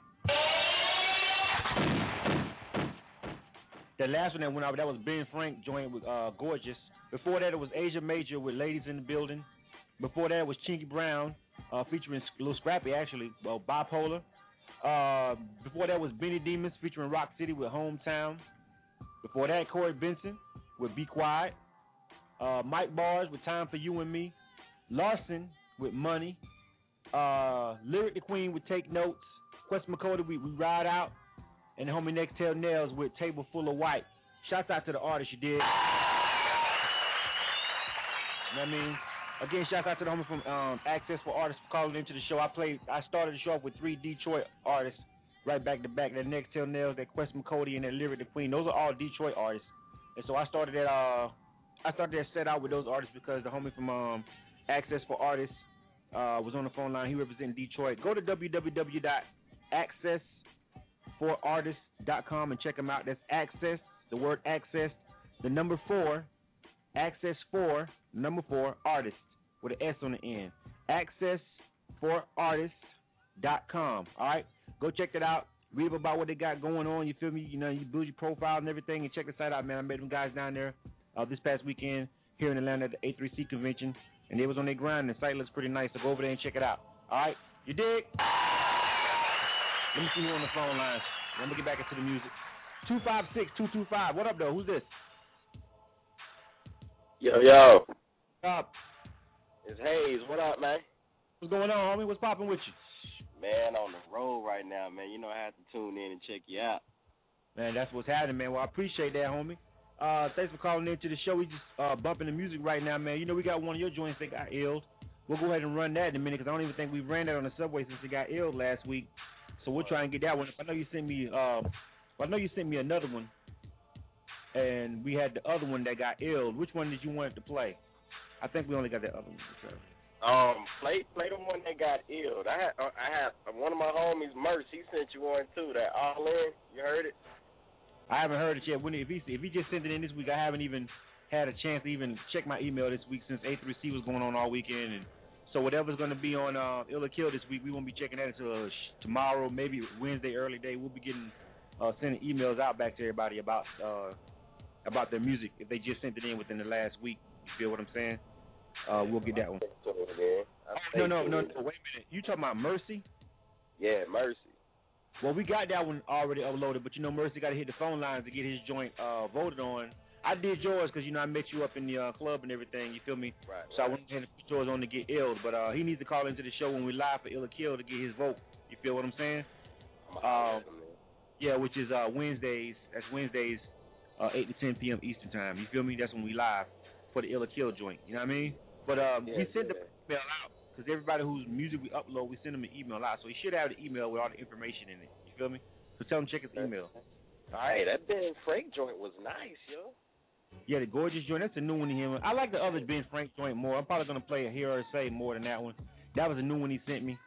The last one that went out, that was Ben Frank joined with uh, Gorgeous. Before that, it was Asia Major with Ladies in the Building. Before that, it was Chinky Brown uh, featuring Lil Scrappy, actually, well, Bipolar. Uh, before that was Benny Demons featuring Rock City with Hometown. Before that, Corey Benson with Be Quiet. Uh, Mike Bars with Time for You and Me. Larson with Money. Uh, Lyric the Queen with Take Notes. Quest McCody, we, we Ride Out. And the homie Nextel Nails with Table Full of White. Shouts out to the artist, you did. You know what I mean? Again, shouts out to the homie from um, Access for Artists for calling into the show. I played, I started the show off with three Detroit artists right back to back. That Nextel Nails, that Quest McCody, and that Lyric the Queen. Those are all Detroit artists. And so I started that, uh, I started that set out with those artists because the homie from um, Access for Artists uh, was on the phone line. He represented Detroit. Go to w w w dot access for artists dot com and check them out. That's Access, the word Access, the number four, Access for, number four, Artists, with an S on the end. access for artists dot com. All right? Go check that out. Read about what they got going on. You feel me? You know, you build your profile and everything and check the site out, man. I met them guys down there uh, this past weekend here in Atlanta at the A three C convention, and they was on their grind. The site looks pretty nice, so go over there and check it out. All right? You dig? Let me see who on the phone lines. Let me get back into the music. two five six, two two five. What up, though? Who's this? Yo, yo. What's up? It's Hayes. What up, man? What's going on, homie? What's popping with you? Man, on the road right now, man. You know I have to tune in and check you out. Man, that's what's happening, man. Well, I appreciate that, homie. Uh, thanks for calling in to the show. We just uh, bumping the music right now, man. You know we got one of your joints that got illed. We'll go ahead and run that in a minute because I don't even think we ran that on the subway since it got illed last week. So we'll try and get that one. I know you sent me. Uh, I know you sent me another one, and we had the other one that got ill. Which one did you want to play? I think we only got that other one. So. Um, play play the one that got ill. I had uh, I had one of my homies, Merce. He sent you one too. That All In. You heard it? I haven't heard it yet. When if he if he just sent it in this week, I haven't even had a chance to even check my email this week since A three C was going on all weekend. And so whatever's going to be on uh, Ill or Kill this week, we won't be checking that until uh, tomorrow, maybe Wednesday early day. We'll be getting uh, sending emails out back to everybody about uh, about their music if they just sent it in within the last week. You feel what I'm saying? Uh, we'll get that one. No, no, no, no. Wait a minute. You talking about Mercy? Yeah, Mercy. Well, we got that one already uploaded, but you know Mercy got to hit the phone lines to get his joint uh, voted on. I did yours because, you know, I met you up in the uh, club and everything, you feel me? Right. So I went ahead and put yours on to get ill, but uh, he needs to call into the show when we live for Ill or Kill to get his vote. You feel what I'm saying? Uh, yeah, which is uh, Wednesdays. That's Wednesdays, uh, eight to ten p.m. Eastern time. You feel me? That's when we live for the Ill or Kill joint. You know what I mean? But um, yeah, we send yeah. the email out because everybody whose music we upload, we send them an email out. So he should have the email with all the information in it. You feel me? So tell him to check his email. All right, that Ben Frank joint was nice, yo. Yeah, the Gorgeous joint, that's a new one to him. I like the other Ben Frank joint more. I'm probably going to play a Hear or Say more than that one. That was a new one he sent me.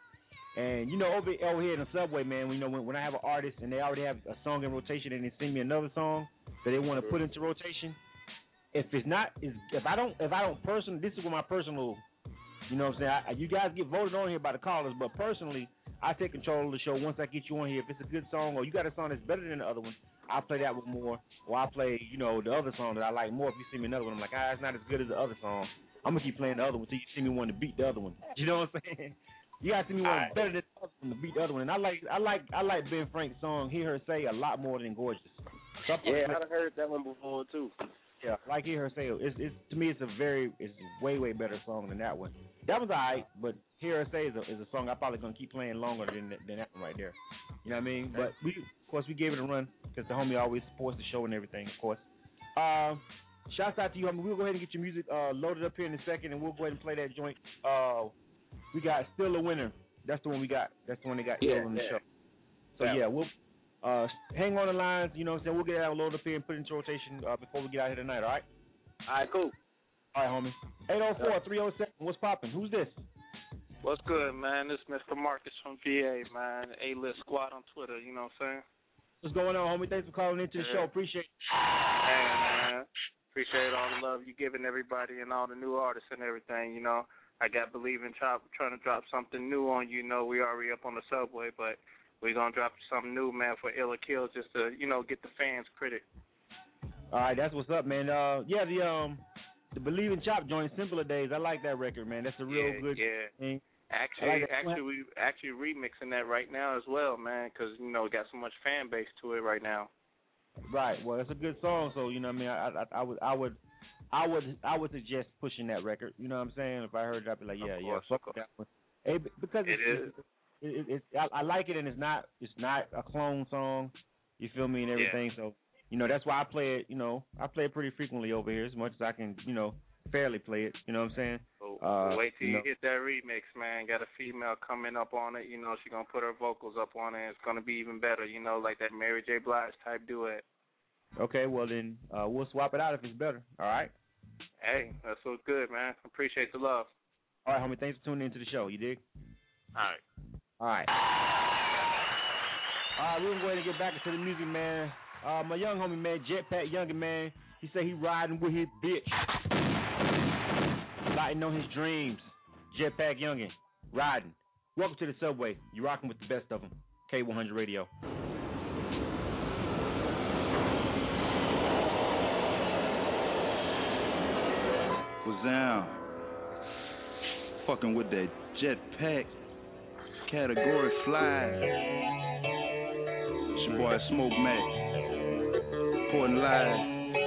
And you know, over, over here in the subway, man, you know, when, when I have an artist and they already have a song in rotation and they send me another song that they want to put into rotation, if it's not, if I don't, if I don't personally, this is what my personal, you know what I'm saying. I, you guys get voted on here by the callers, but personally, I take control of the show once I get you on here. If it's a good song or you got a song that's better than the other one, I'll play that one more, or I'll play, you know, the other song that I like more. If you send me another one, I'm like, ah, it's not as good as the other song. I'm gonna keep playing the other one until you see me one to beat the other one. You know what I'm saying? You gotta see me one better than the other one to beat the other one. And I like, I like, I like Ben Frank's song "Hear Her Say" a lot more than "Gorgeous." So yeah, I've heard that one before too. Yeah, like "Hear Her Say." It's, it's to me, it's a very, it's a way, way better song than that one. That was alright, but "Hear Her Say" is a, is a song I'm probably gonna keep playing longer than than that one right there. You know what I mean? But we, of course, we gave it a run because the homie always supports the show and everything. Of course. Um, shouts out to you, homie. We'll go ahead and get your music uh, loaded up here in a second, and we'll go ahead and play that joint. Uh, we got "Still a Winner." That's the one we got. That's the one that got yeah, killed on the yeah. show. So yeah, we'll uh, hang on the lines. You know what I'm saying? We'll get that loaded up here and put it into rotation uh, before we get out here tonight. All right? All right, cool. All right, homie. eight oh four, three oh seven. What's poppin'? Who's this? What's good, man? This is Mister Marcus from V A, man. A-List Squad on Twitter, you know what I'm saying? What's going on, homie? Thanks for calling into the yeah. show. Appreciate it. Hey, man. Appreciate all the love you giving everybody and all the new artists and everything, you know. I got Believe in Chop trying to drop something new on you. Know we already up on the subway, but we're going to drop something new, man, for Illa Kill just to, you know, get the fans credit. All right, that's what's up, man. Uh, yeah, the um, the Believe in Chop joint, Simpler Days. I like that record, man. That's a real yeah, good yeah. thing. Actually, like actually, we actually remixing that right now as well, man, because, you know, we got so much fan base to it right now. Right. Well, it's a good song, so, you know what I mean? I, I, I would, I would, I would, I would suggest pushing that record. You know what I'm saying? If I heard it, I'd be like, yeah, yeah, fuck that one. Hey, because it it's, is. It, it, it, I, I like it, and it's not, it's not a clone song. You feel me and everything. Yeah. So, you know, that's why I play it. You know, I play it pretty frequently over here, as much as I can, you know, fairly play it. You know what I'm saying? So, uh, wait till you, you know. get that remix, man. Got a female coming up on it. You know, she's gonna put her vocals up on it. It's gonna be even better. You know, like that Mary J. Blige type duet. Okay, well then uh, we'll swap it out if it's better. All right. Hey, that's what's good, man. Appreciate the love. All right, homie. Thanks for tuning into the show. You dig? All right. All right. All right, we're going to go ahead and get back into the music, man. Uh, my young homie, man, Jetpack Youngin, man, he said he riding with his bitch. Lighting on his dreams. Jetpack Youngin, riding. Welcome to the subway. You rocking with the best of them. K one hundred Radio. Was down. Fucking with that Jetpack. Category fly. It's your boy Smoke Max. Reporting live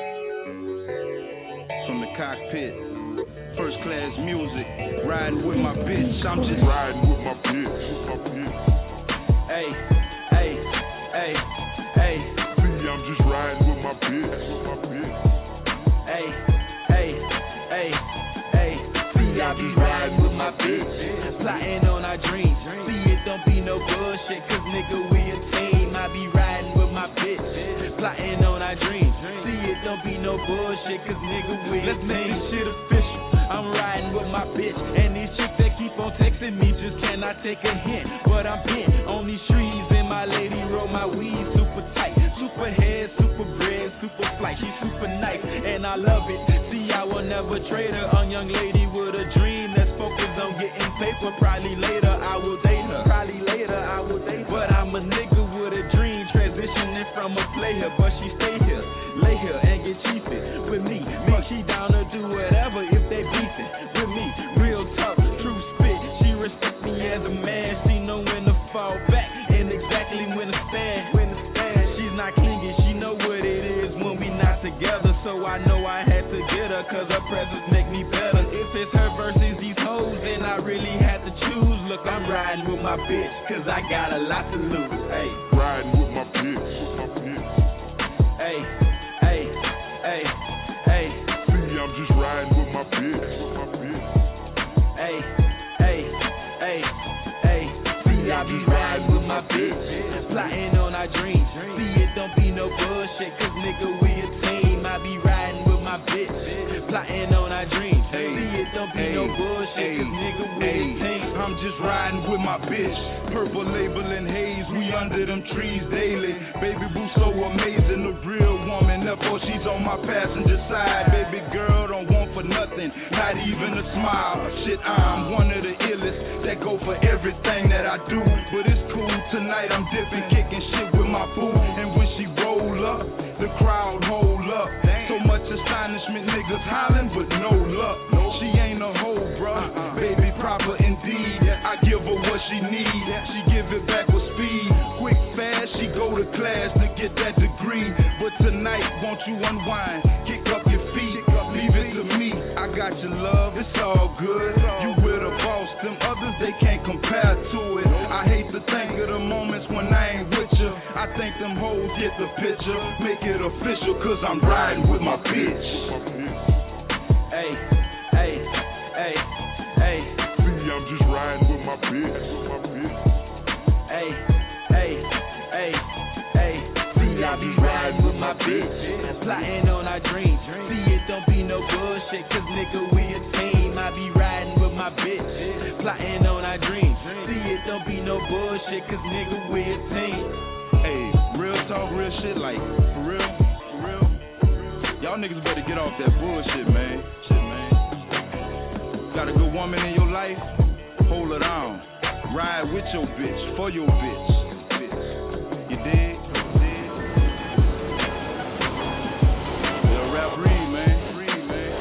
from the cockpit. First class music. Riding with my bitch. I'm just riding with my bitch. Hey, hey, hey, hey. See, I'm just riding with my bitch. Hey, hey, hey, hey. See, I be riding with my bitch. Plotting on our dreams. See, it don't be no bullshit, cause nigga, we a team. I be riding with my bitch. Plotting on our dreams. See, it don't be no bullshit, cause nigga, we a team. Let's make this shit official. I'm riding with my bitch. And these chicks that keep on texting me just cannot take a hint. But I'm bent on these streets, and my lady roll my weed super tight. Super head, super bread, super flight. She's super nice, and I love it. See, I will never trade her. A young lady with a dream that's focused on getting paper. Probably later I will date her. Probably later I will date her. But I'm a nigga with a dream, transitioning from a player. But she stay here, lay here, and get cheapin' with me. Me, she down to do whatever if they beefin' with me. Real tough, true spit. She respect me as a man. She know when to fall back and exactly when to stand. When to stand. She's not clingy. She know what it is when we not together. So I know I had to get her, cause her presence make me better. If it's her versus these hoes, then I really had to choose. Look, I'm riding with my bitch, cause I got a lot to lose. Hey, riding with my bitch. Hey, hey, hey, hey. See, I'm just riding with my bitch. Hey, hey, hey, hey. See, I be riding with my bitch. Plotting on our dreams. See, it don't be no bullshit, cause nigga, we a team. I be riding with my bitch. Plotting on our dreams. See, it don't be no bullshit, cause nigga, we a team. I'm just riding with my bitch. Purple label and haze, we under them trees daily. Baby boo so amazing, a real woman. Therefore she's on my passenger side. Baby girl don't want for nothing, not even a smile. Shit, I'm one of the illest that go for everything that I do. But it's cool tonight, I'm dipping, kicking shit with my boo. And when she roll up, the crowd hold up. So much astonishment, niggas hollering, but no luck. She ain't a hoe, bruh. Baby proper indeed. I give her what she need. She give it back with speed. Quick, fast, she go to class to get that degree. But tonight, won't you unwind? Kick up your feet, leave it to me. I got your love, it's all good. You with a boss, them others, they can't compare to it. I hate to think of the moments when I ain't with you. I think them hoes get the picture. Make it official, cause I'm riding with my bitch. Hey, hey, hey, hey. See, I'm just riding with my bitch. Hey, hey, hey, hey. See, I be riding with my bitch. Plotting on our dreams. See, it don't be no bullshit, cause nigga, we a team. I be riding with my bitch. Plotting on our dreams. See, it don't be no bullshit, cause nigga, we a team. Hey, real talk, real shit, like, for real, for real. Y'all niggas better get off that bullshit, man. Shit, man. Got a good woman in your life? Hold her down. Ride with your bitch, for your bitch. You dig? Yo, rap read, man. Read, man.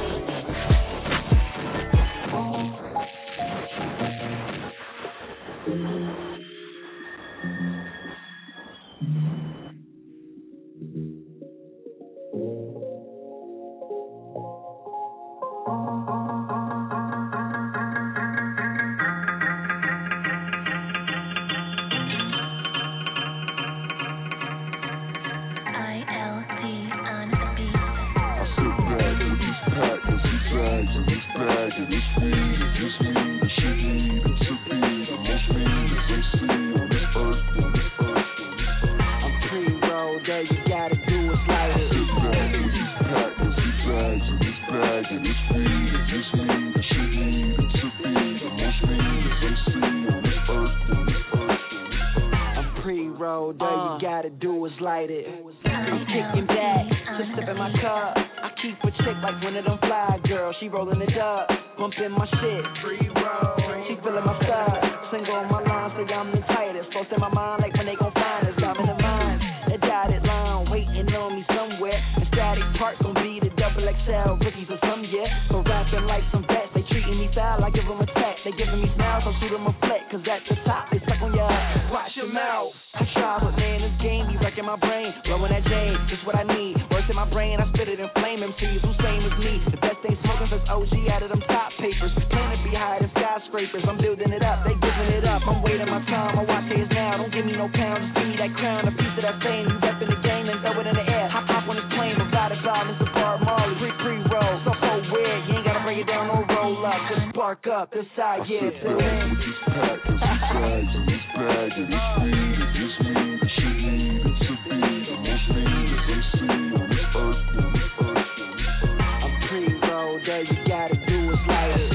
I'm kicking back, just sipping my cup. I keep a chick like one of them fly girls. She rolling it up, bumping my shit. She feeling my stuff. Single on my line, say I'm the tightest. Post in my mind like when they gon' find us. I'm in the mind, that dotted line waiting on me somewhere. The static part gon' be the double X L rookies or some yeah. For rapping like some vets, they treating me foul. I give them a tech, they giving me smiles. I shoot them a flick, cause at the top they stuck on your watch your mouth. I try, but man, this game be wrecking my brain. Blowing that Jane, just what I need. Words in my brain, I spit it and flame M Cs. Who same as me? The best ain't smoking, cause O G out of them top papers. Plan to be higher than skyscrapers. I'm building it up, they giving it up. I'm waiting my time, I watch hands now. Don't give me no pounds, just give me that crown, a piece of that fame. You rep in the game and throw it in the air. Hop, hop on this plane, without a violence, the bar Marley. Pre pre roll, so so weird. You ain't gotta bring it down or roll up. Just spark up, this side, yeah, it's in. I'm pre-rolled, all you gotta do is light it.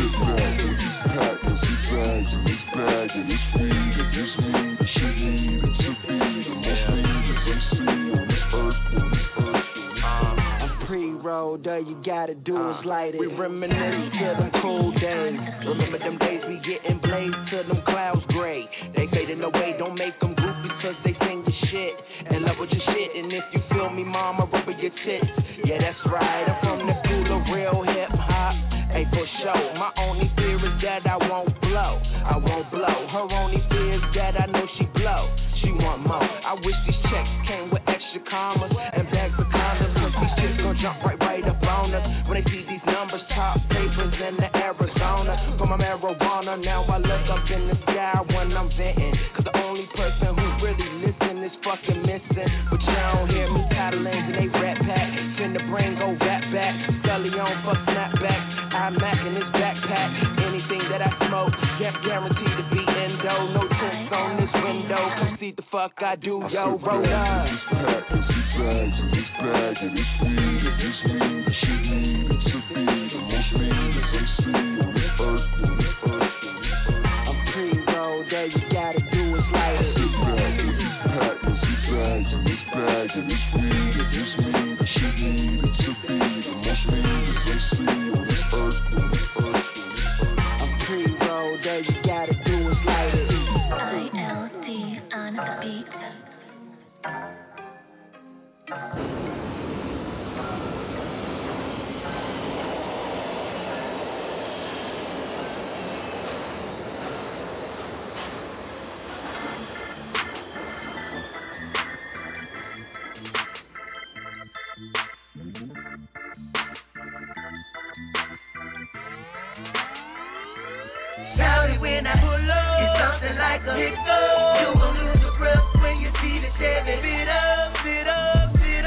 I'm pre-rolled, all you gotta do is light it. We reminisce to them cool days. Remember them days we getting blazed till them clouds gray. They fading away, don't make them goofy cause they sing your shit. And love with your shit, and if you feel me, mama, rubber your tits. Yeah, that's right, I'm from the school of real hip hop. Hey, for sure, my only fear is that I won't blow. I won't blow. Her only fear is that I know she blow. She want more. I wish these checks came with extra commas and bags of condoms, cause these chicks gon' jump right, right up on us when they see these numbers, top papers in the Arizona. For my marijuana, now I look up in the sky when I'm venting, cause the only person who really listen is fucking missing. But you don't hear me paddling in they rap pack. Send the brain go rap back. Scully on for snapback. I'm Mac in his backpack. Anything that I smoke, yeah, guaranteed to be endo. No tints on this window. Come see the fuck I do, yo, roll up. I'm I'm pre-rolled, all you gotta do is light it. I L D on the beat. Shawty, when I pull up, it's something like a hiccup. You gon' lose your breath when you see the Chevy. Sit up, sit up, sit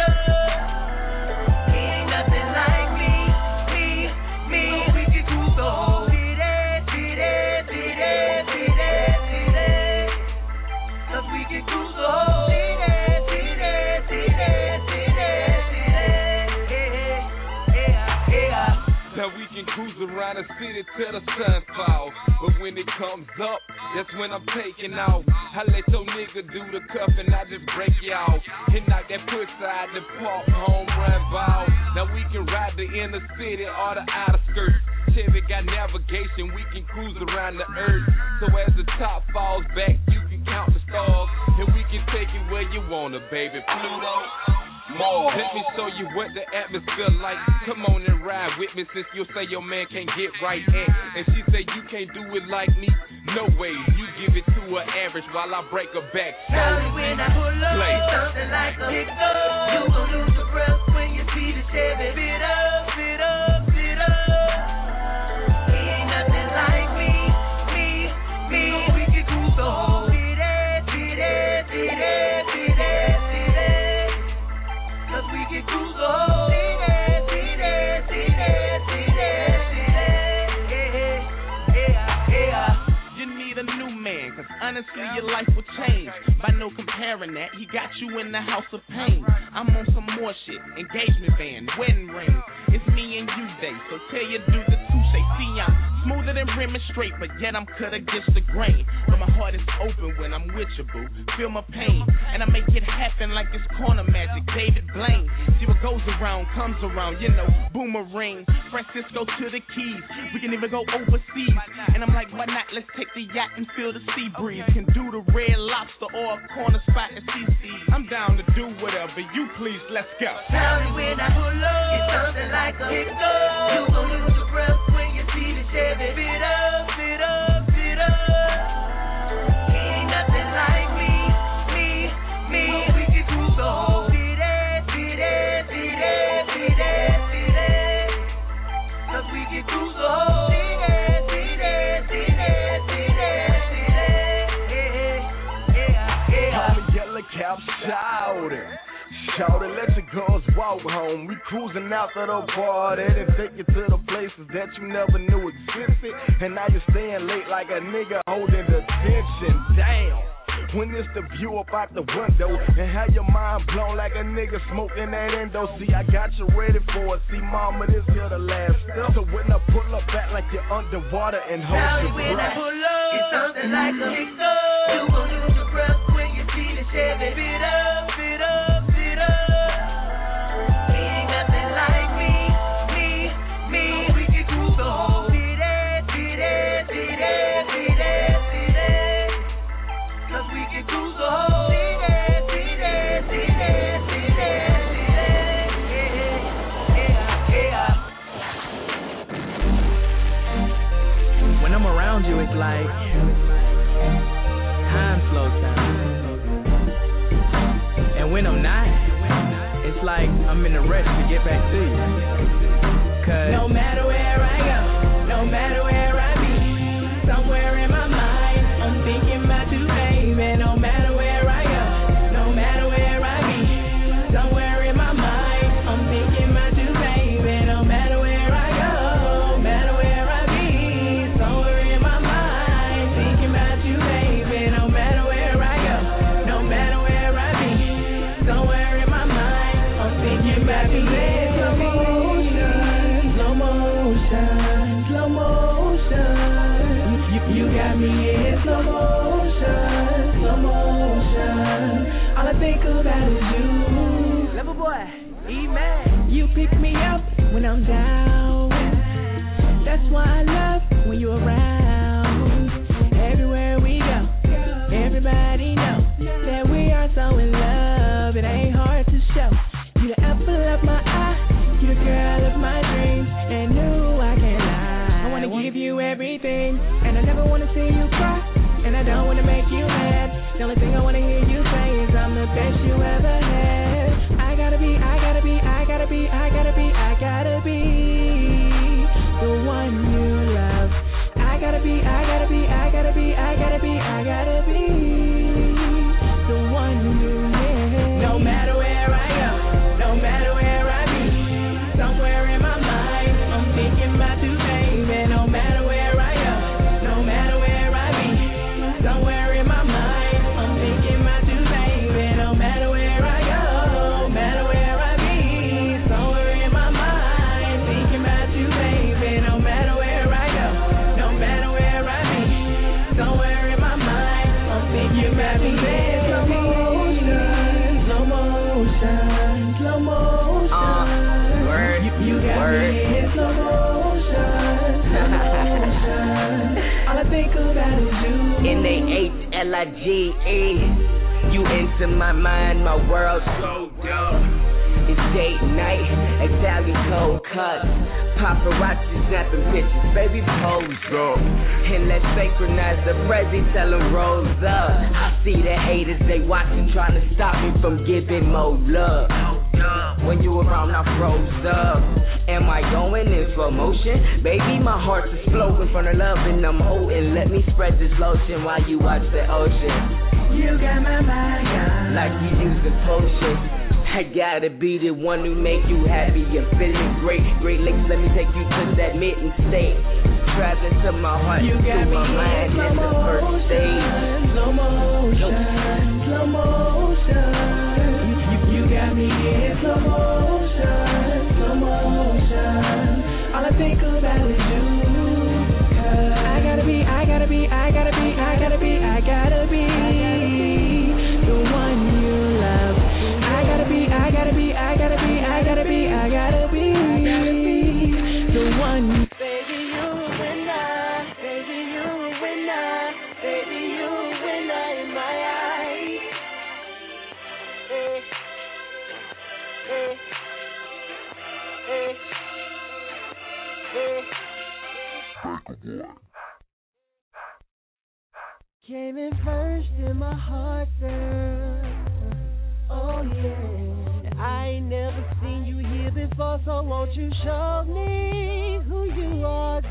up. Ain't nothing like me, me, me. We can cruise the whole city, city, city, city, city. 'Cause we can cruise the whole city, city, city, city, city. Yeah, yeah, yeah. Now we can cruise around the city till the sun falls. But when it comes up, that's when I'm taking off. I let your nigga do the cuff and I just break you off. And knock that pussy out the park, home run ball. Now we can ride the inner city or the outer skirts. Chevy got navigation, we can cruise around the earth. So as the top falls back, you can count the stars. And we can take it where you wanna, baby. Pluto. More. Let me show you what the atmosphere like. Come on and ride with me since you say your man can't get right at. And she say you can't do it like me. No way, you give it to her average while I break her back. Shawty, when I pull up, Play. it's something like a hiccup. You gon' lose your breath when you see the Chevy. Sit up, sit up, sit up. Ain't nothing like me, me, me. We can cruise the whole city, city, city, city, city. 'Cause we can cruise the whole city, city, city, city, city. Yeah, yeah, yeah. You need a new man, cause honestly your life will change. By no comparing that, he got you in the house of pain. I'm on some more shit, engagement band, wedding ring. It's me and you day, so tell your dude the touche. See, I'm smoother than rim and straight, but yet I'm cut against the grain. But my heart is open when I'm with you, boo. Feel my pain, and I make it happen like it's corner magic, David Blaine. See what goes around, comes around, you know, boomerang. Francisco to the Keys, we can even go overseas. And I'm like, why not? Let's take the yacht and feel the sea breeze. Can do the Red Lobster or a corner spot at C C's. I'm down to do whatever you please. Let's go. Shawty, when I pull up, it's something like a hiccup. You gon' lose your breath when you see the Chevy. Sit up, sit up, sit up. Ain't nothing like me, me, me. We can cruise the whole city, city, city, city, city. 'Cause we can cruise the whole city, city, city, city, city. Yeah, yeah. I'm a yellow cab shouting. Shout it, let your girls walk home. We cruising out to the party and take you to the places that you never knew existed. And now you're staying late like a nigga holding the tension. Damn. When it's the view up out the window and have your mind blown like a nigga smoking that endo. See, I got you ready for it. See, mama, this here the last step. So when I pull up back like you're underwater and hold Shawty, your when I breath. pull up, it's something like a hiccup. You gon' lose your breath when you see the Chevy. Sit up, sit up, sit up. Ain't nothing like me, me, me. We can cruise the whole city, city, city, city, city. 'Cause we can cruise the whole city, city, city, city, city. Yeah, yeah, yeah. When I'm around you, it's like time slows down. And when I'm not, it's like I'm in a rush to get back to you. Cause no matter where I go, no matter where I be, somewhere in my mind, I'm thinking about you, baby. No matter where I go, no matter where I be, somewhere in my mind, I'm thinking about you, baby. No matter where I go, no matter where I be, somewhere in my mind, thinking about you, baby. No matter where I go, no matter where I be, somewhere in my mind, I'm thinking about you, baby. Slow motion, slow motion, you, you got me in slow motion, slow motion. All I think about is you. Level boy, E-Man. You pick me up when I'm down. why I love when you're around. Everywhere we go, everybody knows that we are so in love. It ain't hard to show. You the apple of my eye, you the girl of my dreams, and no, I can't lie. I wanna give you everything, and I never wanna see you cry, and I don't wanna make you mad. The only thing I wanna hear you say is I'm the best you ever had. I gotta be, I gotta be, I gotta be, I gotta be, I gotta be the one you love. I gotta be, I gotta be, I gotta be, I gotta be, I gotta be the one you need. No matter where I go, no matter where I be, somewhere in my mind, I'm thinking about you, baby. No matter where I go, no matter where I be, somewhere in my mind, I'm thinking about you, baby. No matter where I go, no matter where I be, somewhere in my mind, thinking about you, baby. No matter where I go, no matter where I be, somewhere in my mind, I'm thinking about you, baby. Slow motion, slow motion, slow motion. Uh, word, you, you got word. me in slow motion, slow motion. All I think about is you. N A H L I G E. You into my mind, my world so dark. It's date night, Italian cold cuts. Paparazzi snapping pictures, baby pose up. And let's synchronize the Prezi, tell them rolls up. I see the haters, they watching, trying to stop me from giving more love. When you around, I froze up. Am I going in slow motion? Baby, my heart's exploding from the love and I'm holding. Let me spread this lotion while you watch the ocean. You got my mind on. Like you use the potion. I gotta be the one who make you happy. You're feeling great. Great Lakes, let me take you to that mitten state. Traveling to my heart, you got to my me mind in the first stage. Slow motion, slow motion. You, you, you got me in slow motion, slow motion. All I think about is you. Cause I gotta be, I gotta be, I gotta be, I gotta be, I gotta be the one you love. I gotta be, I gotta be, I gotta be, I gotta be, I gotta be the one. Baby, you a winner. Baby, you a winner. Baby, you a winner in my eyes. Hey, hey, hey, hey. Came in first in my heart, girl. Oh yeah, I ain't never seen you here before, so won't you show me who you are,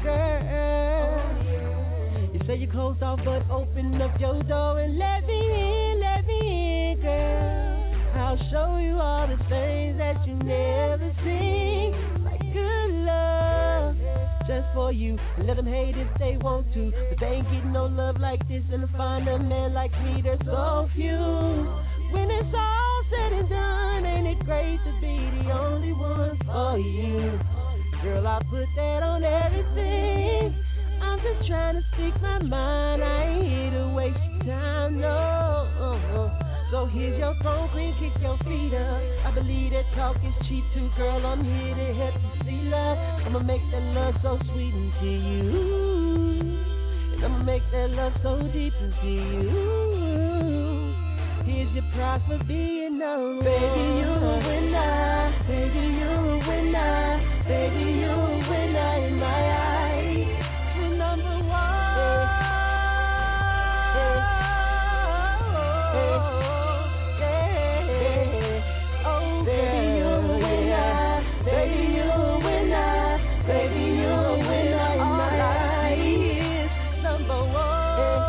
girl? You say you're closed off, but open up your door and let me in, let me in, girl. I'll show you all the things that you never seen, like good love, just for you. Let them hate if they want to, but they ain't getting no love like this, and to find a man like me, there's so few. When it's all said and done, ain't it great to be the only one for you? Girl, I put that on everything. I'm just trying to speak my mind. I ain't here to waste your time, no. So here's your phone, queen, kick your feet up. I believe that talk is cheap too, girl. I'm here to help you see love. I'ma make that love so sweet into you, and I'ma make that love so deep into you. Here's your prize for being known. Baby, you a winner. Baby, you a winner. Baby, you a winner in my eyes. You're number one. Hey, hey, hey. Oh, baby, you a winner. Baby, you a winner. Baby, you a winner in my eyes. Number one.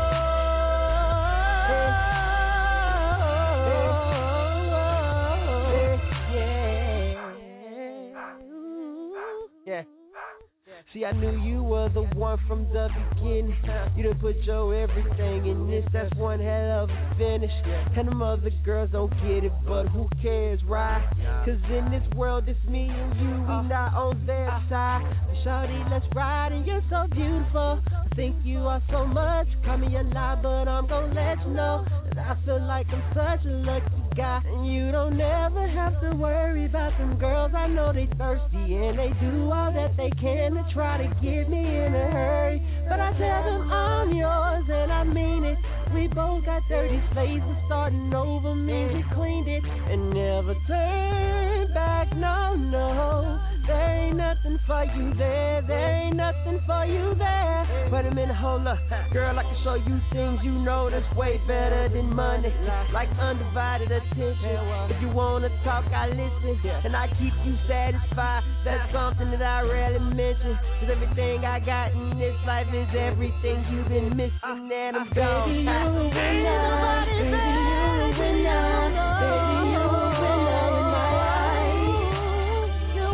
See, I knew you were the one from the beginning. You done put your everything in this, that's one hell of a finish. And them other girls don't get it, but who cares, right? Cause in this world, it's me and you, we not on their side. Shawty, let's ride, and you're so beautiful. I think you are so much, call me a lie, but I'm gonna let you know that I feel like I'm such a lucky sky. And you don't ever have to worry about them girls. I know they thirsty and they do all that they can to try to get me in a hurry. But I tell them I'm yours and I mean it. We both got dirty slates, but starting over means we cleaned it and never turned back. No, no, there ain't nothing for you there. There ain't nothing for you there. Wait a minute, hold up, girl. I can show you things you know that's way better than money, like undivided attention. If you wanna talk, I listen, and I keep you satisfied. That's something that I rarely mention. Cause everything I got in this life is everything you've been missing, and I'm gone. Baby, you a winner. Baby, you a winner. Baby, you a winner in my eyes. You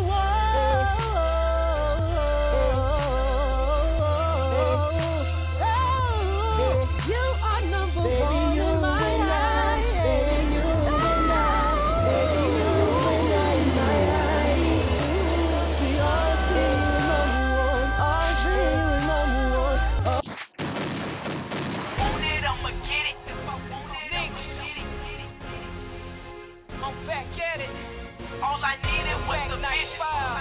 are. You are number one in my eyes. Baby, you a winner. Baby, you a winner in my eyes. We all three were number one. All three were number one. Oh. I'm back at it. All I needed was the ninety-five.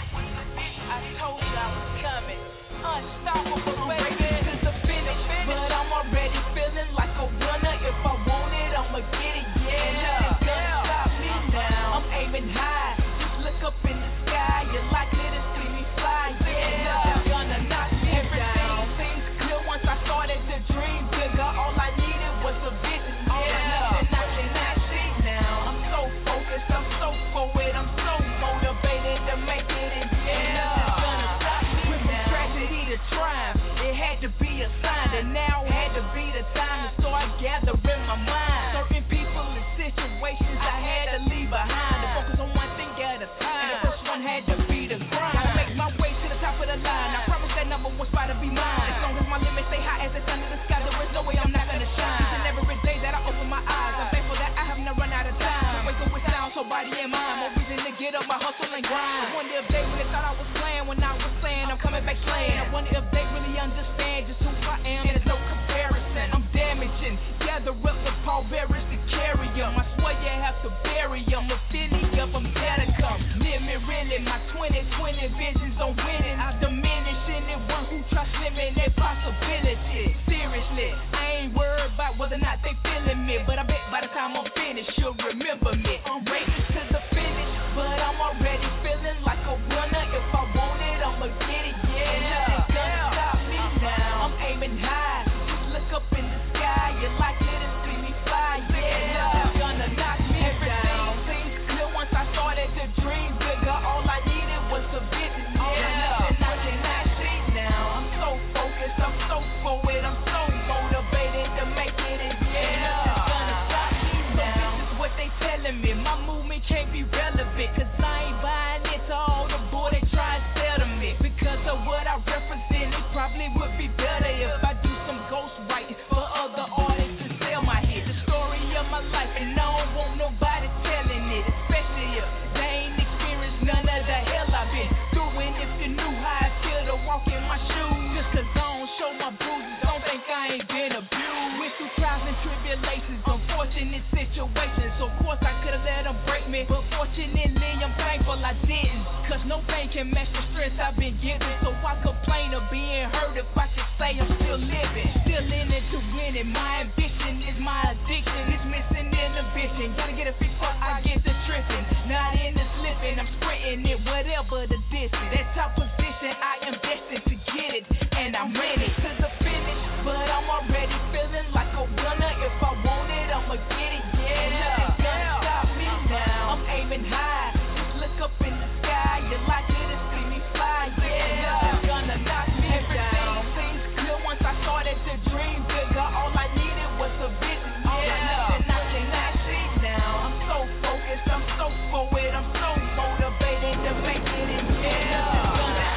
I told you I was coming. Unstoppable, baby. To the finish, but I'm already feeling like a runner. If I want it, I'ma get it. Yeah, nothing's gonna stop me now. I'm aiming high. Just look up in the sky. You're likely to see me fly. Yeah, nothing's gonna knock me down. Everything seems clear once I started to dream bigger. All I needed was a vision. Yeah, nothing I cannot see now. I'm so focused. I'm so forward. I'm so motivated to make it. And yeah, nothing's gonna stop me now. With from tragedy to triumph, it had to be a sign. And now had to be the time to start gathering my mind. Certain people and situations I had to leave behind. To focus on one thing at a time. And the first one had to be the grind. Gotta make my way to the top of the line. I promise that number one spot to be mine. As long as my limits stay high as the sun in the sky, there is no way I'm not gonna shine. Each and every day that I open my eyes, I'm thankful that I have not run out of time. Wake up with sound, so body and mind. More reason to get up, my hustle and grind. I wonder if they really thought I was playing when I was saying I'm coming back slaying. I wonder if they really understand just who I am. There's no comparison. I'm damaging. Gather up the pallbearers to carry 'em. I swear you have to bury 'em. A Philly up, I'm better come. Live me really. My twenty twenty visions on winning. I diminish anyone who tries slimming their possibility. Seriously, I ain't worried about whether or not they feeling me, but I bet by the time I'm finished, you'll remember me. I'm racing to the finish, but I'm already feeling like a runner. If I want it, I'ma get it. Yeah, nothing's gonna stop me now. I'm aiming high. Just look up in the sky. You're likely to see me fly. Yeah, nothing's gonna knock me down. Everything seems clear once I started to dream bigger. All I needed was a vision. Yeah, nothing I cannot see now. I'm so focused. I'm so forward. I'm so motivated to make it. And yeah, nothing's gonna stop me now. So this is what they telling me. My movement can't be relevant, cause I ain't buying into all the bull they try to sell to me. Because of what I represent, it probably would be better if I do some ghost writing for other artists to sell my hit. The story of my life, and I don't want nobody telling it, especially if they ain't experienced none of the hell I've been through. And if you knew how I feel to walk in my shoes, just cause I don't show my bruises, don't think I ain't been abused. Went through trials and tribulations, unfortunate situations, so of course I could've let them break me, but fortunately I'm thankful I didn't. Cause no pain can match the stress I've been given, so I complain of being hurt if I should say I'm still living. Still in it to win it, my ambition is my addiction. It's missing inhibition, gotta get a fix before I get to tripping. Not in the slipping, I'm sprinting it, whatever the distance. That top position, I am destined to get it, and I'm ready to the finish. But I'm already feeling like a runner. If I want it, I'ma get it. Yeah, nothing's gonna stop me now. I'm aiming high. Just look up in the sky. You're likely to see me fly. Yeah, nothing's gonna knock me down. Everything seems clear once I started to dream bigger. All I needed was a vision. Yeah, nothing I cannot see now. I'm so focused. I'm so forward. I'm so motivated to make it. And yeah, nothing's gonna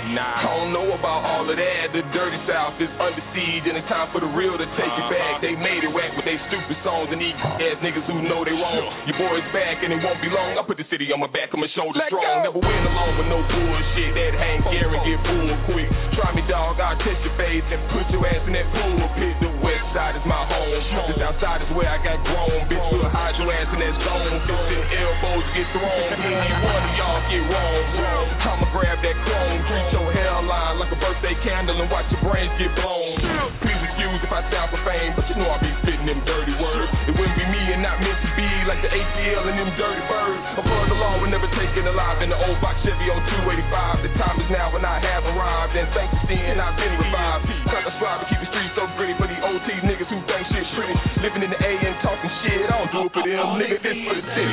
Nah, I don't know about all of that. The dirty South is under siege, and it's time for the real to take it back. They made it whack with they stupid songs and these ass niggas who know they wrong. Your boy's back, and it won't be long. I put the city on my back, on my shoulder strong. Never win along with no bullshit. That Hank Aaron get full quick. Try me, dog, I'll test your face and put your ass in that pool pit. The west side is my home. The south side is where I got grown. Bitch, we'll hide your ass in that zone. fifteen elbows get thrown. Any one of y'all get wrong. I'ma grab that clone, treat your hairline like a birthday candle and watch your brains get blown. Please excuse if I sound for fame, but you know I be spitting them dirty words. It wouldn't be me and not meant to be like the A T L and them dirty birds. Above the law, we're never taken alive in the old box Chevy on two eighty-five. The time is now when I have arrived, and thanks to sin, I've been revived. Try to strive to keep the streets so gritty for the O T niggas who think shit pretty. Living in the A and talking shit, I don't do it for them, nigga, this for the city.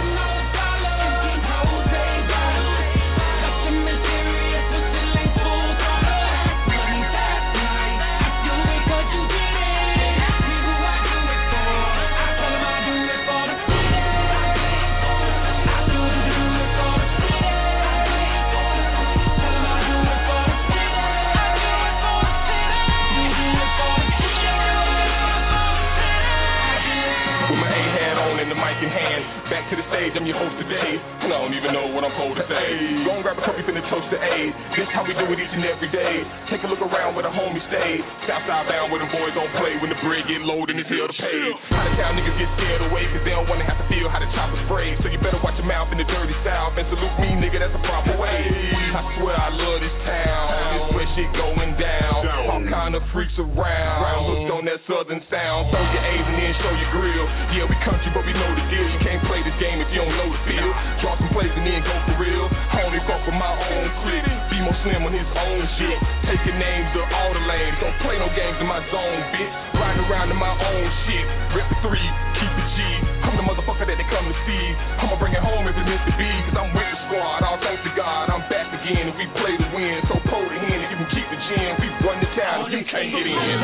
In hand, back to the stage, I'm your host today, and I don't even know what I'm supposed to say. Go and grab a cup, you finna toast to A. This how we do it each and every day. Take a look around where the homies stay. Southside bound where the boys don't play. When the bread get low, then it's hell to pay. Out of town niggas get scared away, cause they don't wanna have to feel how the chopper spray. So you better watch your mouth in the dirty South and salute me, nigga, that's the proper way. I swear I love this town, this where shit going down. All kind of freaks around, hooked on that southern sound. Throw your A's and then show your grill. Yeah, we country, but we know the deal. You can't play this game if you don't know the field. Draw some plays and then go for real. I only fuck with my own clique. Be more slim on his own shit. Taking names to all the lanes. Don't play no games in my zone, bitch. Riding around in my own shit. Rip the three, keep the G. I'm the motherfucker that they come to see. I'ma bring it home if it needs to be. Cause I'm with the squad. All thanks to God. I'm back again and we play to win. So pull the hand and you can keep the gym. We run the town and you can't get in.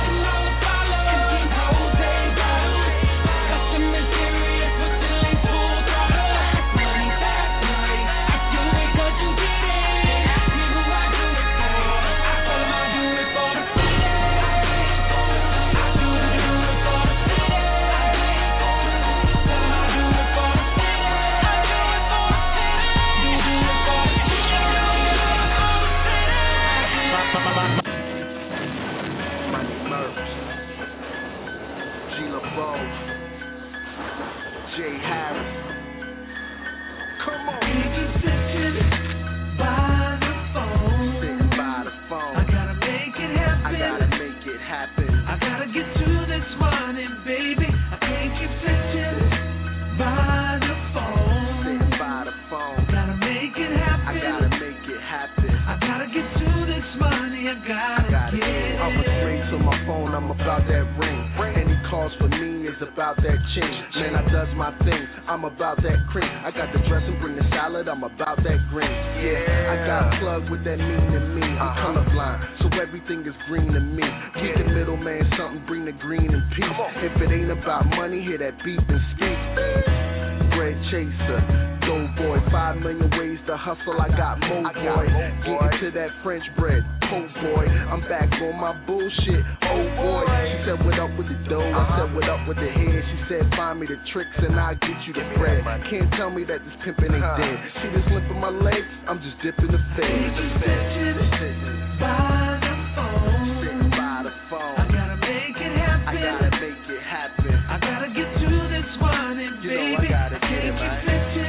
About that change, man, I does my thing. I'm about that cream. I got the dressing, bring the salad. I'm about that green. Yeah, I got plugged with that mean to me. I'm colorblind, so everything is green to me. We the middleman, something bring the green and peace. If it ain't about money, hear that beef and skeet. Bread chaser, dough boy, five million ways to hustle. I got mo boy, getting to that French bread. Oh boy, I'm back on my bullshit. Oh boy, she said what up with the dough. I said what up with the head. She said find me the tricks and I'll get you the bread. Can't tell me that this pimpin' ain't dead. See this limp in my legs? I'm just dipping the feds. By the phone, sitting by the phone. I gotta make it happen. I gotta make it happen. I gotta get to this one and you baby, know I gotta get it, man.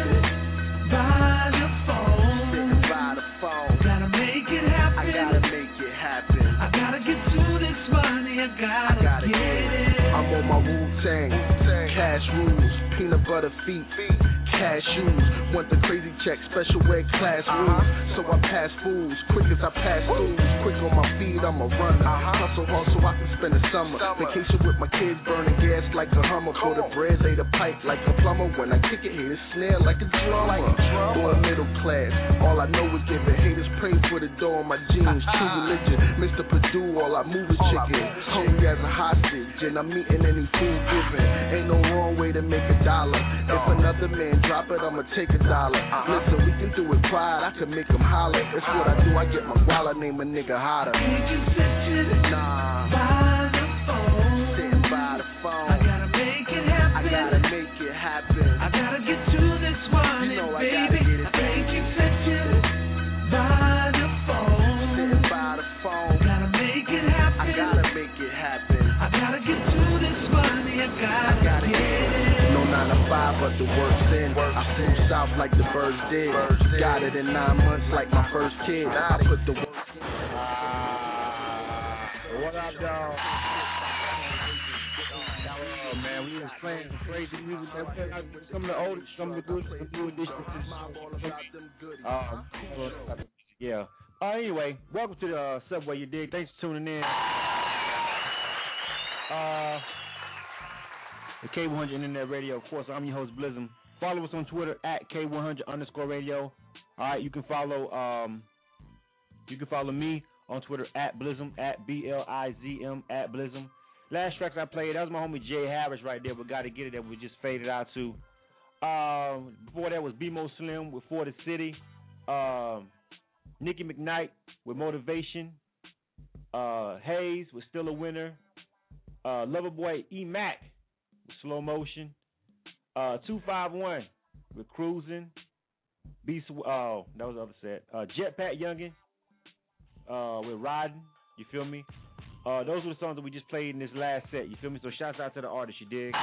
By the phone, sitting by the phone. Gotta make it happen. I gotta make it happen. I gotta get to this money. I gotta, I gotta get, get it. I'm on my Wu-Tang, cash rules, peanut butter feet, cashews. Want the crazy check, special ed class rules. So I pass fools, quick as I pass fools. Quick on my feet, I'm a runner. Hustle hard so I can spend the summer. Vacation with my kids, burning gas like a Hummer. For the bread, lay the pipe like a plumber. When I kick it, hear it snare like a drummer. Born middle class, all I know is giving haters praise for the door on my jeans. True religion, Mister Producer. do, all I move is chicken. Hungry as a hostage, and I'm eating any food given. Ain't no wrong way to make a dollar. If another man drop it, I'ma take a dollar. Listen, we can do it quiet, I can make them holler. That's what I do, I get my wallet, name a nigga hotter. Nah. By the phone. Sitting by the phone. I gotta make it happen. I gotta make it happen. I gotta get to this one, you know I baby. Gotta get it, I make it sitting by the phone. Sitting by the phone. Gotta make it happen. I gotta make it happen. I gotta get to this money. I gotta, I gotta get it. No nine to five, but the work's in. I flew south like the birds did. Birds got it in nine months like my first kid. I put the work in. What up, dog? Oh, man, we was playing some crazy music. Some of the old, some of the good, some new additions. Um, yeah. Uh, anyway, welcome to the uh, Subway, you dig. Thanks for tuning in. Uh, the K one hundred Internet Radio. Of course, I'm your host, Blizzum. Follow us on Twitter at K one hundred underscore radio. All right, you can follow um, you can follow me on Twitter at Blizzum, at B L I Z M, at Blizzum. Last tracks I played, that was my homie Jay Harris right there, but Gotta Get It, that we just faded out to. Um, before that was B-Mo Slim with For the City. Um, Nicki McKnight with Motivation. Uh, Hayes with Still a Winner. Uh, Loverboy E-Mac with Slow Motion. Uh, two five one with Cruising. Beast, oh, that was the other set. Uh, Jetpack Youngin. Uh, with Riding, you feel me? Uh, those were the songs that we just played in this last set, you feel me? So shouts out to the artist, you dig?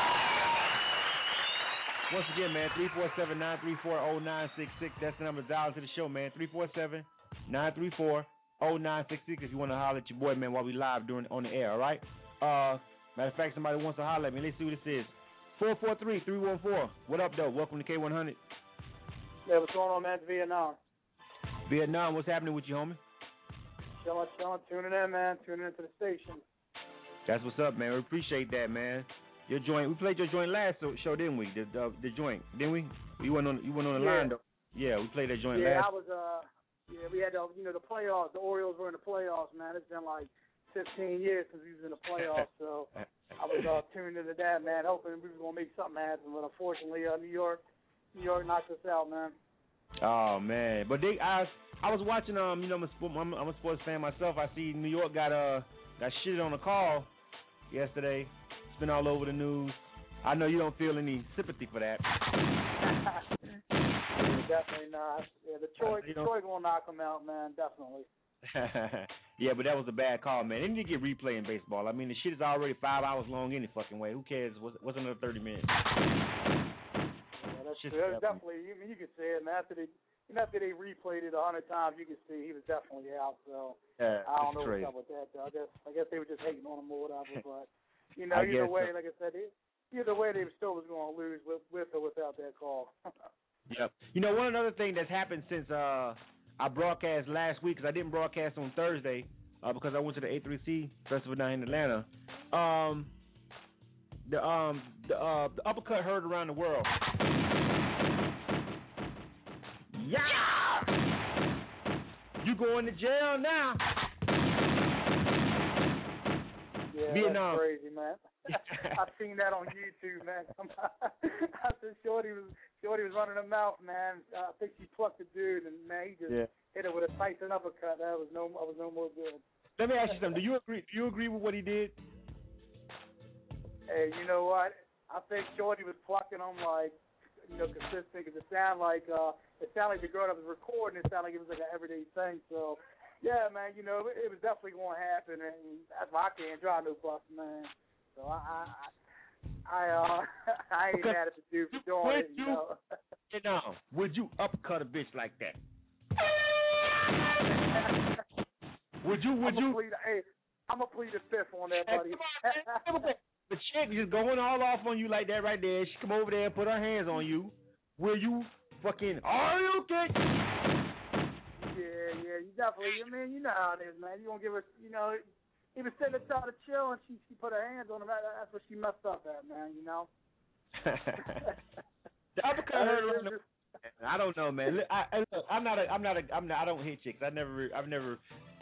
Once again, man, three four seven, nine three four, zero nine six six. That's the number to dial to the show, man. three four seven, nine three four, zero nine six six if you want to holler at your boy, man, while we live during on the air, all right? Uh, matter of fact, somebody wants to holler at me. Let's see what this is. four four three, three one four. What up, though? Welcome to K one hundred. Yeah, what's going on, man? It's Vietnam. Vietnam, what's happening with you, homie? Chilling, chilling, tuning in, man. Tuning into the station. That's what's up, man. We appreciate that, man. Your joint, we played your joint last show, didn't we? The the, the joint, didn't we? You went on, you went on the yeah. line, though. Yeah, we played that joint yeah, last. Yeah, I was. Uh, yeah, we had the, you know, the playoffs. The Orioles were in the playoffs, man. It's been like fifteen years since we was in the playoffs, so I was uh, tuned into that, man. Hoping we were gonna make something happen, but unfortunately, uh, New York, New York knocked us out, man. Oh man, but they, I, I was watching. Um, you know, I'm a, I'm, I'm a sports fan myself. I see New York got uh got shit on the call yesterday. It's been all over the news. I know you don't feel any sympathy for that. Yeah, definitely not. Yeah, Detroit, uh, Detroit gonna knock them out, man. Definitely. Yeah, but that was a bad call, man. They need to get replay in baseball. I mean, the shit is already five hours long any fucking way. Who cares? What's, what's another thirty minutes? That's, that's definitely, you, you can see it, man. After they, you know, after they replayed it a hundred times, you can see he was definitely out. So yeah, I don't know crazy. what's up with that. Though. I guess, I guess they were just hating on him or whatever. But you know, I either way, so. like I said, either way, they still was going to lose with, with or without that call. Yep. You know, one other thing that's happened since uh, I broadcast last week, because I didn't broadcast on Thursday uh, because I went to the A three C festival down in Atlanta. Um, the um the uh, the uppercut heard around the world. Yeah! You going to jail now? Yeah, Vietnam. That's crazy, man. I've seen that on YouTube, man. I said Shorty was Shorty was running her mouth, man. I think she plucked the dude, and man, he just yeah. hit it with a Tyson uppercut. That was no, I was no more good. Let me ask you something. Do you agree? Do you agree with what he did? Hey, you know what? I think Shorty was plucking him like, you know, consistent, because it sounded like uh, it sounded like the girl that was recording. It sounded like it was like an everyday thing. So, yeah, man, you know, it, it was definitely going to happen, and that's why I can't drive no bus, man. So I, I, I, uh, I ain't mad at the dude for doing would it. You, you know, you know, would you uppercut a bitch like that? would you? Would I'm you? A plead, hey, I'm gonna plead the fifth on that, buddy. The chick just going all off on you like that right there. She come over there and put her hands on you. Will you fucking? Are you okay? Yeah, yeah, you definitely. I mean, you know how it is, man. You gonna give her, you know. He was sitting there trying to chill, and she she put her hands on him. That's what she messed up at, man. You know. The uppercut hurt. I don't know, man. I, I, look, I'm not a, I'm not a, I'm not, I don't hit chicks. I never, I've never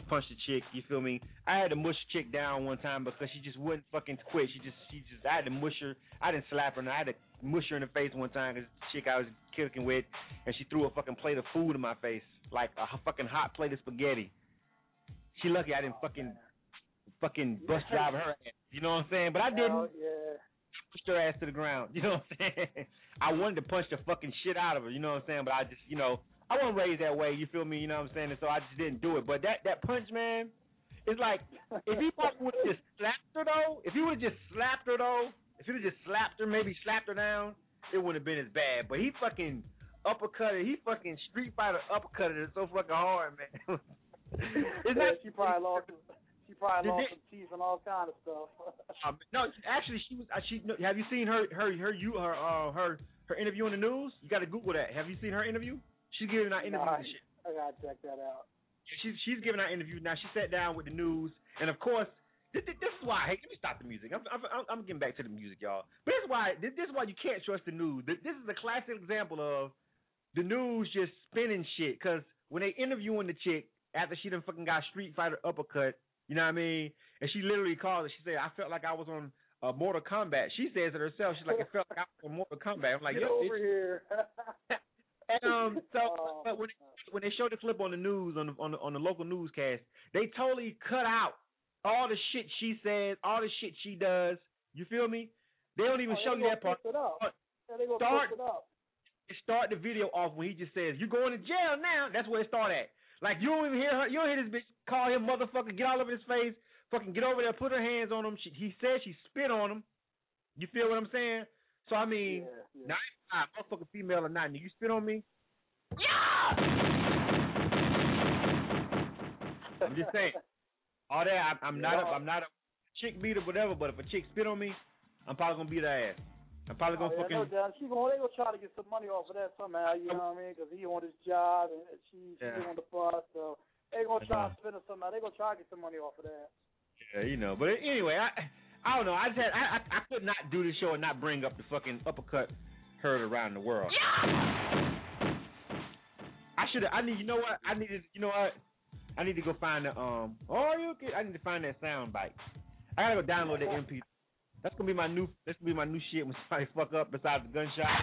punch the chick. You feel me? I had to mush the chick down one time because she just wouldn't fucking quit. She just, she just, I had to mush her. I didn't slap her. No, I had to mush her in the face one time because the chick I was kicking with, and she threw a fucking plate of food in my face, like a fucking hot plate of spaghetti. She lucky I didn't fucking, fucking bus drive her ass. You know what I'm saying? But I didn't. Oh, yeah. Pushed her ass to the ground. You know what I'm saying? I wanted to punch the fucking shit out of her. You know what I'm saying? But I just, you know, I wasn't raised that way. You feel me? You know what I'm saying? And so I just didn't do it. But that, that punch, man, it's like if he would have just slapped her though. If he would have just slapped her though. If he would have just slapped her, maybe slapped her down, it wouldn't have been as bad. But he fucking uppercutted. He fucking Street Fighter uppercutted her so fucking hard, man. It's yeah, not, she probably lost. She probably Did lost they- some teeth and all kind of stuff. Um, no, actually, she was. Uh, she no, have you seen her? Her? Her? You? Her? Uh, her? Her interview in the news? You got to Google that. Have you seen her interview? She's giving out interviews Nah, and shit. I gotta check that out. She's she's giving out interviews now. She sat down with the news, and of course, this, this is why. Hey, let me stop the music. I'm, I'm I'm getting back to the music, y'all. But this is why. This, this is why you can't trust the news. This, this is a classic example of the news just spinning shit. Because when they interviewing the chick after she done fucking got Street Fighter uppercut, you know what I mean? And she literally called it. She said, "I felt like I was on uh, Mortal Kombat." She says it herself. She's like, "It felt like I was on Mortal Kombat." I'm like, Get "Yo, over bitch." here. And, um, so but when they, when they showed the clip on the news on the, on the on the local newscast, they totally cut out all the shit she says, all the shit she does. You feel me? They don't even Oh, show they you gonna that part. fix it up. Yeah, they gonna Start, fix it up. start the video off when he just says, "You're going to jail now." That's where it start at. Like you don't even hear her. You don't hear this bitch call him motherfucker, get all over his face, fucking get over there, put her hands on him. She, he said she spit on him. You feel what I'm saying? So I mean, Yeah, yeah. now I'm not motherfucking female or not. Nigga, you spit on me? Yeah. I'm just saying. All that. I, I'm not. A, I'm not a chick beater, whatever. But if a chick spit on me, I'm probably gonna beat her ass. I'm probably gonna Oh, yeah, fucking. no doubt. She gonna, they gonna try to get some money off of that somehow, you know what I mean? Because he on his job and she, she Yeah. on the bus, so they gonna try Uh-huh. to spend it somehow. They gonna try to get some money off of that. Yeah, you know. But anyway, I I don't know. I just had, I, I I could not do this show and not bring up the fucking uppercut heard around the world. I should have. I need. You know what? I needed. You know what? I need to go find the um. Oh, you okay? I need to find that sound bite. I gotta go download the M P. That's gonna be my new. That's gonna be my new shit when somebody fuck up besides the gunshot.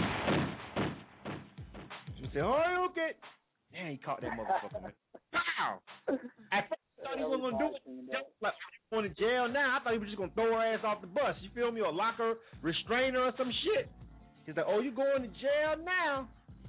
You say, "Oh, you okay?" Damn, he caught that motherfucker. Man. Pow! At first, I thought he wasn't gonna do it. Just like going to jail now. I thought he was just gonna throw her ass off the bus. You feel me? Or lock her, restrain her, or some shit. He's like, "Oh, you going to jail now?"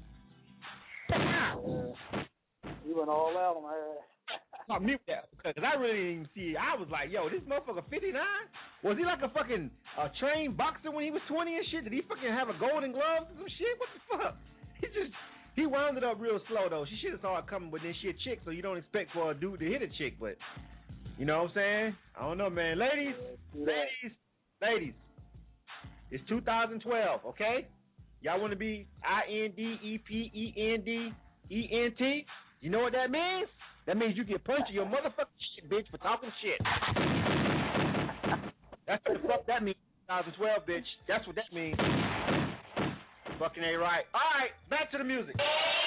He went all out on her. I mute that because I really didn't even see it. I was like, "Yo, this motherfucker fifty-nine? Was he like a fucking uh, trained boxer when he was twenty and shit? Did he fucking have a golden glove or some shit? What the fuck?" He just he wound it up real slow though. She should have saw it coming, but then she a chick, so you don't expect for a dude to hit a chick. But you know what I'm saying? I don't know, man. Ladies, ladies, ladies. It's two thousand twelve, okay? Y'all want to be I N D E P E N D E N T? You know what that means? That means you get punched in your motherfucking shit, bitch, for talking shit. That's what the fuck that means, twenty twelve, bitch. That's what that means. Fucking A right. All right, back to the music.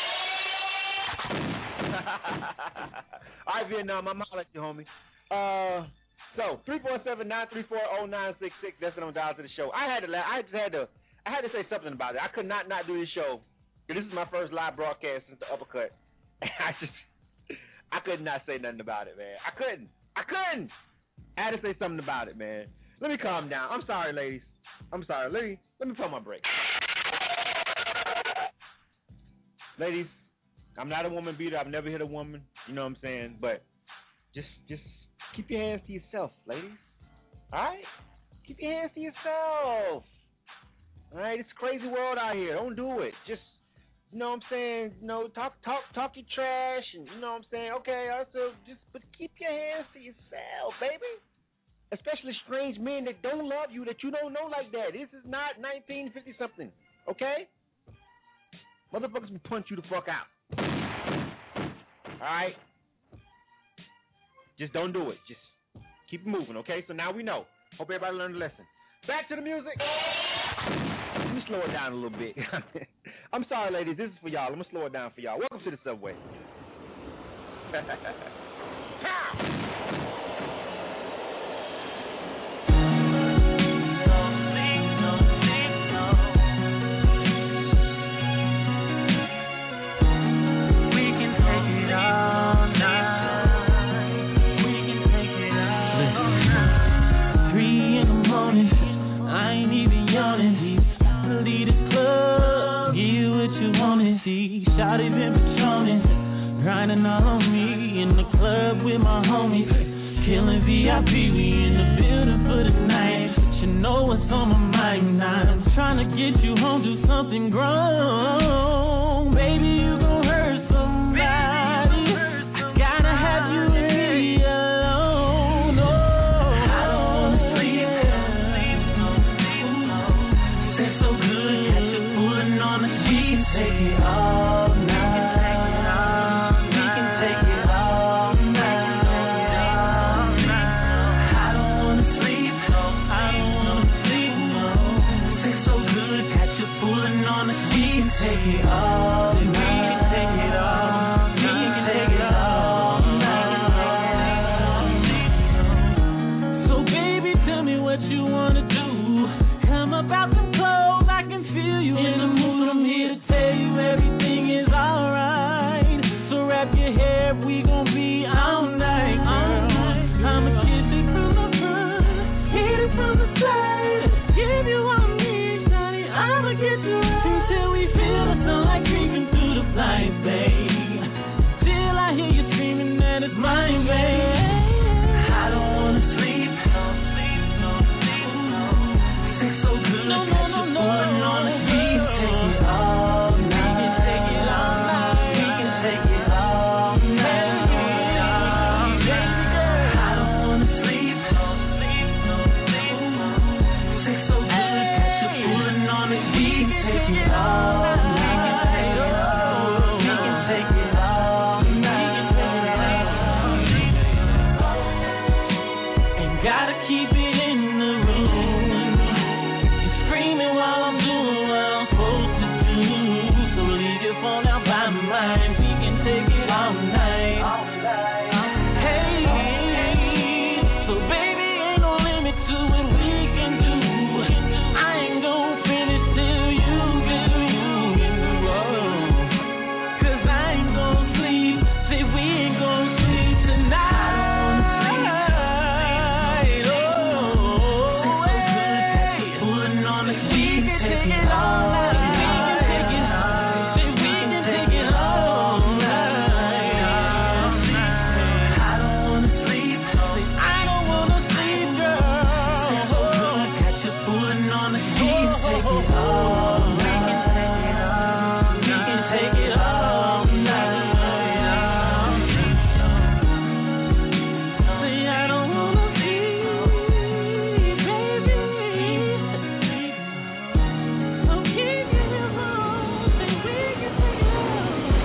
All right, Vietnam, I'm out at you, homie. Uh, so three four seven nine three four zero nine six six. That's what I'm dialed to the show. I had to. I just had to. I had to say something about it. I could not not do this show. This is my first live broadcast since the uppercut. I just, I could not say nothing about it, man. I couldn't. I couldn't. I had to say something about it, man. Let me calm down. I'm sorry, ladies. I'm sorry. Let me let me put my break. Ladies, I'm not a woman beater. I've never hit a woman. You know what I'm saying? But just just keep your hands to yourself, ladies. All right? Keep your hands to yourself. All right? It's a crazy world out here. Don't do it. Just, you know what I'm saying? You know, talk talk talk your trash, and you know what I'm saying? Okay, also just but keep your hands to yourself, baby. Especially strange men that don't love you, that you don't know like that. This is not nineteen fifty something. Okay? Motherfuckers will punch you the fuck out. Alright? Just don't do it. Just keep it moving, okay? So now we know. Hope everybody learned a lesson. Back to the music. Let me slow it down a little bit. I'm sorry, ladies. This is for y'all. I'm going to slow it down for y'all. Welcome to the subway. up with my homies. Killing V I P, we in the building for the night. But you know what's on my mind now. I'm trying to get you home, do something grown. Baby, you gon' hurt somebody. I gotta have you and me alone. Oh, I don't wanna sleep. That's so good, got you pulling on the sheet. Take it all night. We can take it all night. I don't wanna sleep, no. I don't wanna sleep, no. That's so good, got you pulling on the sheet. Take it all night. We can take it all. We can take it all night. So baby, tell me what you wanna do. Come up out some clothes, I can feel you in the mood. I'm here to tell you everything is alright. So wrap your hair, we gon' be all night, girl. I'ma kiss it from the front, hit it from the side, give you all I need, honey. I'ma get you right until we feel the sunlight creeping through the blinds, babe. Till I hear you screaming that it's mine, babe. I don't wanna sleep, no sleep, no sleep, no. It's so good, no, no, no, no. Pulling on the sheet, take it all night. We can take it all night. We can take it all night. I don't wanna sleep, no sleep, no sleep, no. It's so good, got you pulling on the sheet, take it all night. We can take it all night. Ain't gotta keep it in the room. You're screaming while I'm doing what I'm supposed to do. So leave your phone out by mine. We can take it all night. Hey, so baby, ain't no limit to what we can do. I ain't gon' finish till you get you. Cause I ain't gon' sleep. Say we ain't gon' sleep tonight. Oh, hey. Pulling on the sheet, take it all night. We can take it, say we can take it all night. I don't wanna sleep, say I don't wanna sleep, girl. So good, got you pulling on the sheet, take it all night. We can take it all night. Say I don't wanna sleep, baby. So keep it home, say we can take it all.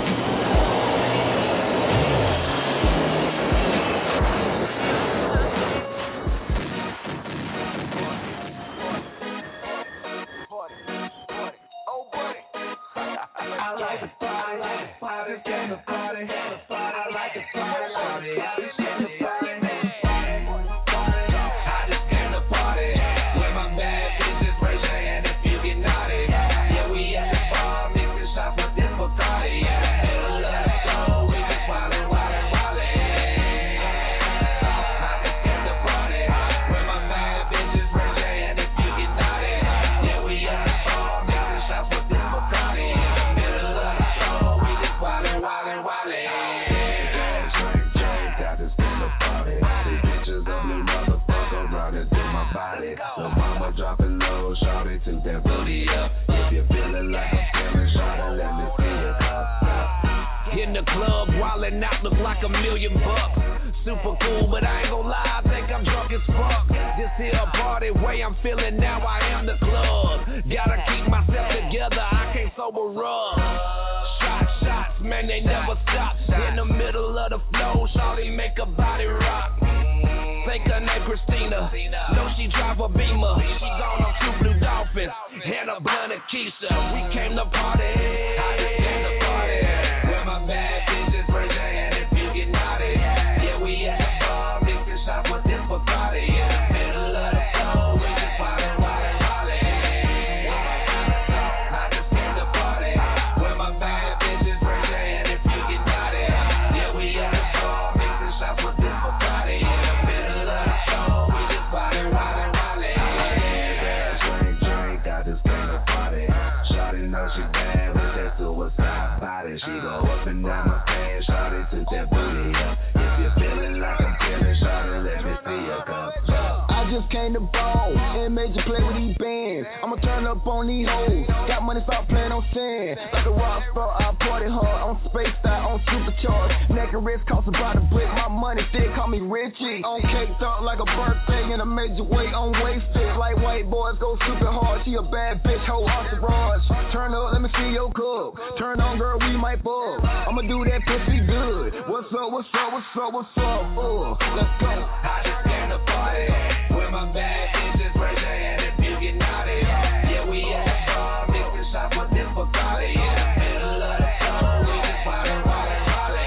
I like the party, party, in the party, I like the party, party, I just in the party, I just in the party, with my bad bitches, Ray J, and if you get naughty, yeah, we at the bar, mixing shots with this Bacardi, yeah, middle of the show, we just wildin', wildin', wildin', I just in the party, with my bad bitches, Ray J, and if you get naughty, yeah, we at the bar, mixing shots with this Bacardi, yeah, middle of the show, we just wildin', wildin', wildin'. Drink, drink, I just in the party. These bitches ugly motherfucker running through my body. The mama dropping low, shawty took that booty up. If you're feeling like I'm feeling, shawty, let me see it. In the club, wildin' out, look like a million bucks. Super cool, but I ain't gon' lie, I think I'm drunk as fuck. This here a party, way I'm feeling now, I am the club. Gotta keep myself together, I can't sober up. Shot, shots, man, they never stop. In the middle of the flow, shawty make a body rock. Think her name Christina, know she drive a Beamer. She gone on two blue dolphins, and a blunt of Keisha. We came to party, I just came to party. Where my bad bitches, Ray J, and if you get naughty, yeah, we at the bar, mixing shots with this Bacardi. Yeah, middle of the show, we just wildin', wildin', wildin'. I just came to party, where my bad bitches, Ray J, and if you get naughty, yeah, we at the bar, mixing shots with this Bacardi. Yeah, middle of the show, we just wildin', wildin', wildin'. Drink, drink, I just came to party. Shawty know she bad with that just came to ball and made you play with these bands. I'ma turn up on these hoes. Got money, start playing on sand. Like a rock star, I party hard on space style, on supercharged. Neck and wrist cost about a brick. My money thick, call me Richie. On cake up like a birthday in a major way on wasted. Like white boys go super hard. She a bad bitch, whole entourage. Turn up, let me see your cup. Turn on, girl, we might bug. I'ma do that pussy good. What's up, what's up, what's up, what's up? Uh, let's go. I just came to party with my bad bitches, raise your hand if you get naughty. Yeah, we at the bar, mixing shots with this Bacardi. In the middle of the show, we just party, party, party.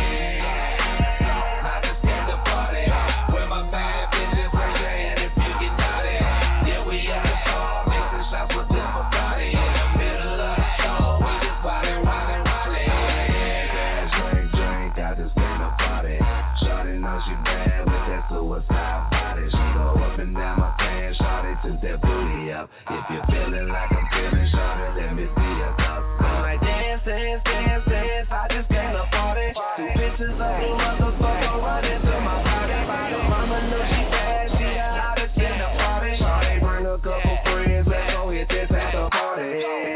I just came to party with my bad bitches, raise your hand if you get naughty. Yeah, we at the bar, mixing shots with this Bacardi. In the middle of the show, we just party, party, party. Drink, drink, I just came to party. Shawty know she bad with that suicide body. She go up and down my pants, shawty took that booty up. If you're feeling like I'm feeling, shawty, let me see your cup. I'm like dance, dance, dance, dance. I just came to party. Two bitches of the motherfucker running to my body. Mama know she bad, she the hottest in the party. Shawty bring a couple friends, let's go hit this after party.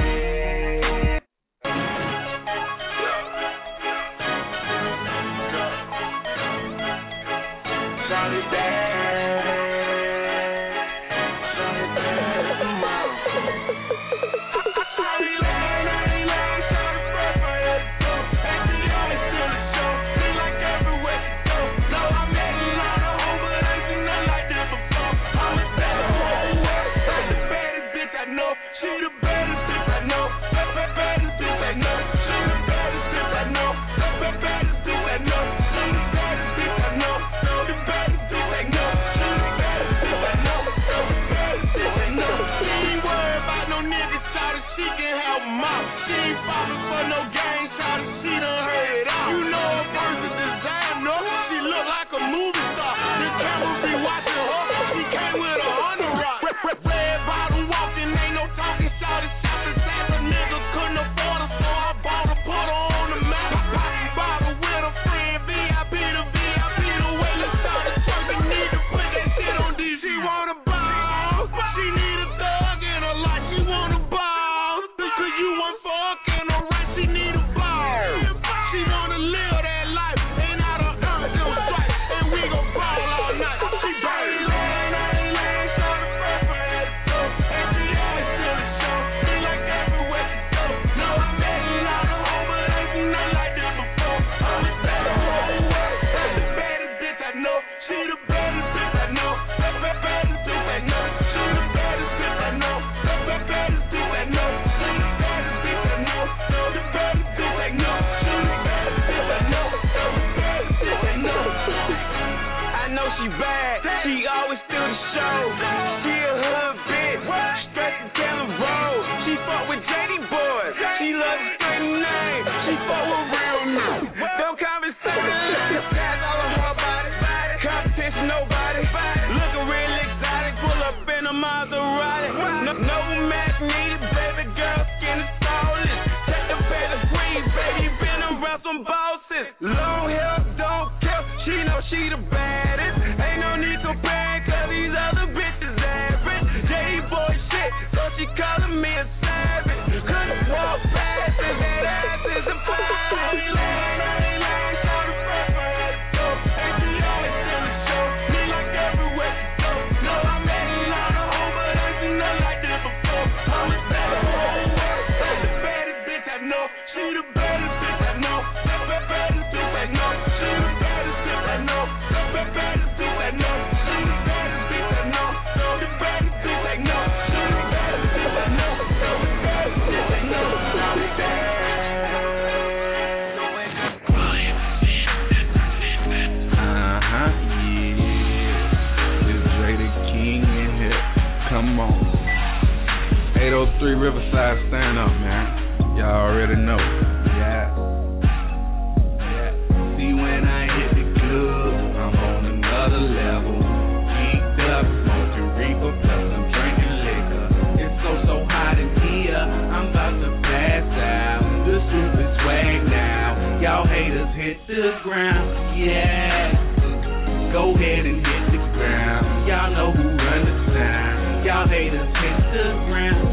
Shawty bad, Shawty bad, come on. three Riverside, stand up, man. Y'all already know. Yeah. Yeah. See, when I hit the club, I'm on another level. Geeked up, smoking reefer, plus I'm drinking liquor. It's so, so hot in here, I'm about to pass out. The super swag now. Y'all haters hit the ground. Yeah. Go ahead and hit the ground. Y'all Y'all know who run the town. Y'all haters hit the ground.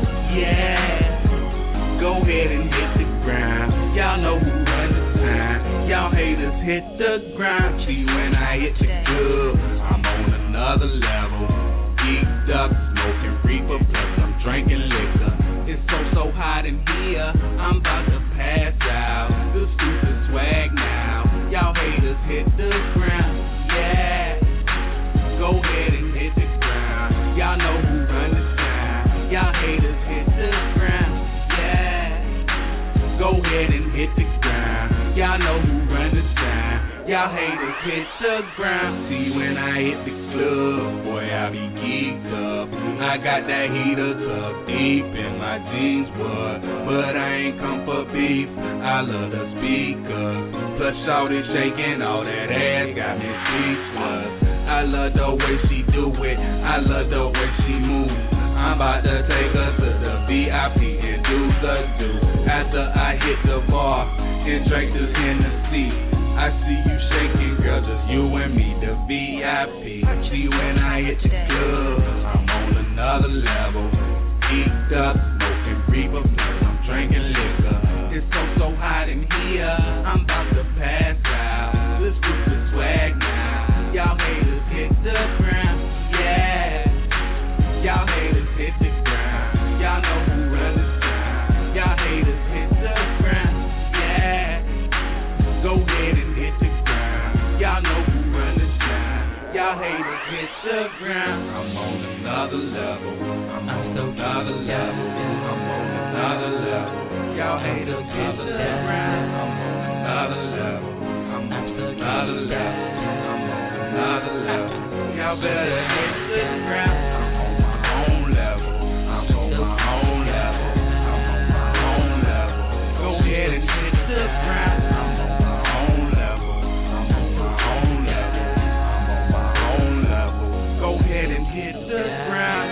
Yeah. Go ahead and hit the ground. Y'all know who run the town. Y'all haters hit the ground. See, when I hit the club, I'm on another level. Geeked up, smoking reefer, plus I'm drinking liquor. It's so, so hot in here, I'm about to pass out. The stupid swag now. Y'all haters hit the ground. Yeah. Go ahead and hit the ground. Y'all know who run the town. Y'all haters hit the ground. Yeah. Go ahead and hit the ground. Y'all know who run the town. Y'all haters hit the ground. See, when I hit the club, boy, I be geeked up. I got that heater tucked deep in my jeans, boy. But I ain't come for beef. I love the speaker. Plus, shawty shaking all that ass got me speechless. I love the way she do it. I love the way she move. I'm about to take her to the V I P and do the do. After I hit the bar and drink this Hennessy, I see you shaking, girl, just you and me, the V I P. See, when I hit the club, I'm on another level. Geeked up, smoking reefer, I'm drinking liquor. It's so, so hot in here, I'm about to pass out. This group is swag now. Y'all haters hit the ground, yeah. Y'all haters hit the ground. Y'all know who run the town. Y'all haters hit the ground, yeah. Go ahead and hit the ground. Y'all know who run the town. Y'all haters hit the ground. I'm on another level. I'm on another level. I'm on another level. Y'all haters hit the ground. I'm on another level. I'm on another level. I'm on another level. Y'all better hit the ground. I'm on my own level. I'm on my own level. I'm on my own level. Go ahead and hit the ground. I'm on my own level. I'm on my own level. I'm on my own level. Go ahead and hit the ground.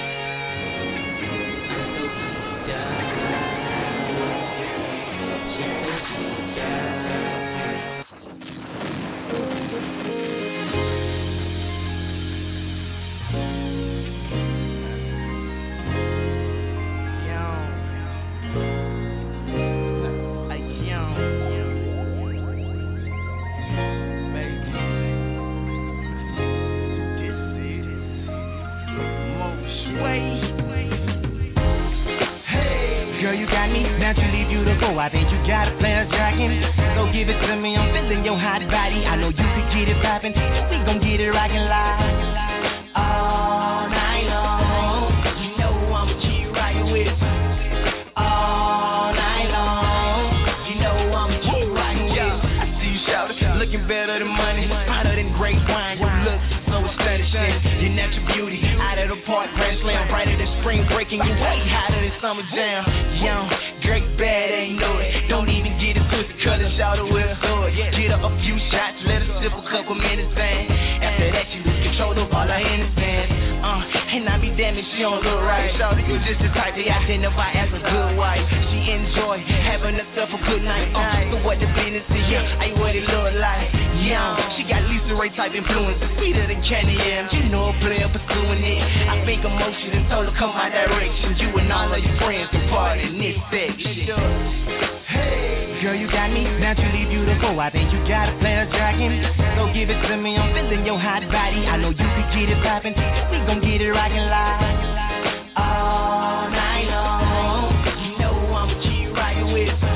Naturally beautiful, I think you got a player dragon. So give it to me, I'm feeling your hot body. I know you could get it poppin', we gon' get it rockin' live all night long. You know I'ma keep rockin' with it all night long. You know I'ma keep rockin' with it. I see you shout, looking better than money, hotter than great wine. Your look so astonishing, your natural beauty out of the park, grand slam, brighter than spring breaking. You way hotter than summer jam, young. Great bad, ain't know it. Don't even get it twisted, cut it out with a sword. Get her a few shots, let her sip a couple minutes, man. After that, you lose control of all her innocence. Uh, and I be damn if she don't look right. Shawty, you just the type they identify as a good wife. She enjoy having herself a good night. Uh, so what the business is, yeah, ain't what it look like. Young, she got Lisa Ray type influence, sweeter than Candy M. You know a player pursuing it. I think emotion and told her come my direction. You and all of your friends can party in this section. Hey, girl, you got me naturally beautiful. I think you got a player dragon. So give it to me, I'm feeling your hot body. I know you could get it poppin', we gon' get it rockin' live all night long. You know I'ma keep rockin' with it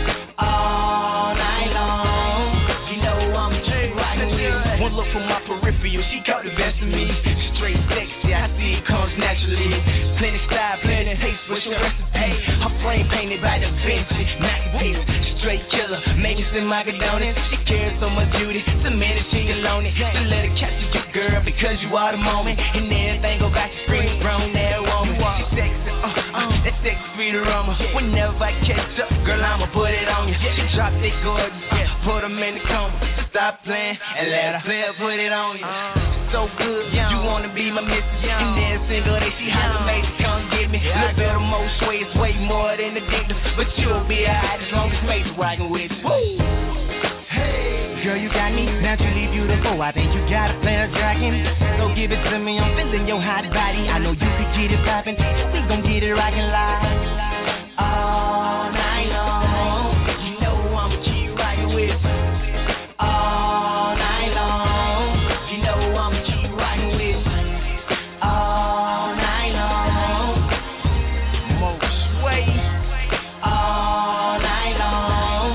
all night long. You know I'ma keep rockin' with it. One look from my peripheral, she caught the best of me. Straight sexy, I see it comes naturally. Plenty style, plenty taste, what's your recipe? Her frame painted by Da Vinci, masterpiece, straight killer, make it in Magadonian. She cares so much beauty, the minute she alone it. So let it capture you, girl, because you are the moment. And everything go back to screen, grown there woman. She sexy, uh, uh, that sexy sweet aroma. Whenever I catch up, girl, I'ma put it on you. She drop it gorgeous, yeah, put them in the coma. Stop playing and let her play, put it on you. So good, you wanna be my missus. And then single day she holla, made it come get me. Little bit of more sway, it's way more than addictive. But you'll be alright as long as Major rockin' with you. Woo! Hey, girl, you got me naturally beautiful. I think you got a player dragon. So give it to me, I'm feeling your hot body. I know you could get it poppin', and we gon' get it rockin' live all night long. You know I'm what you rockin' with all night long. You know I'm what you rockin' with all night long. Most way all night long.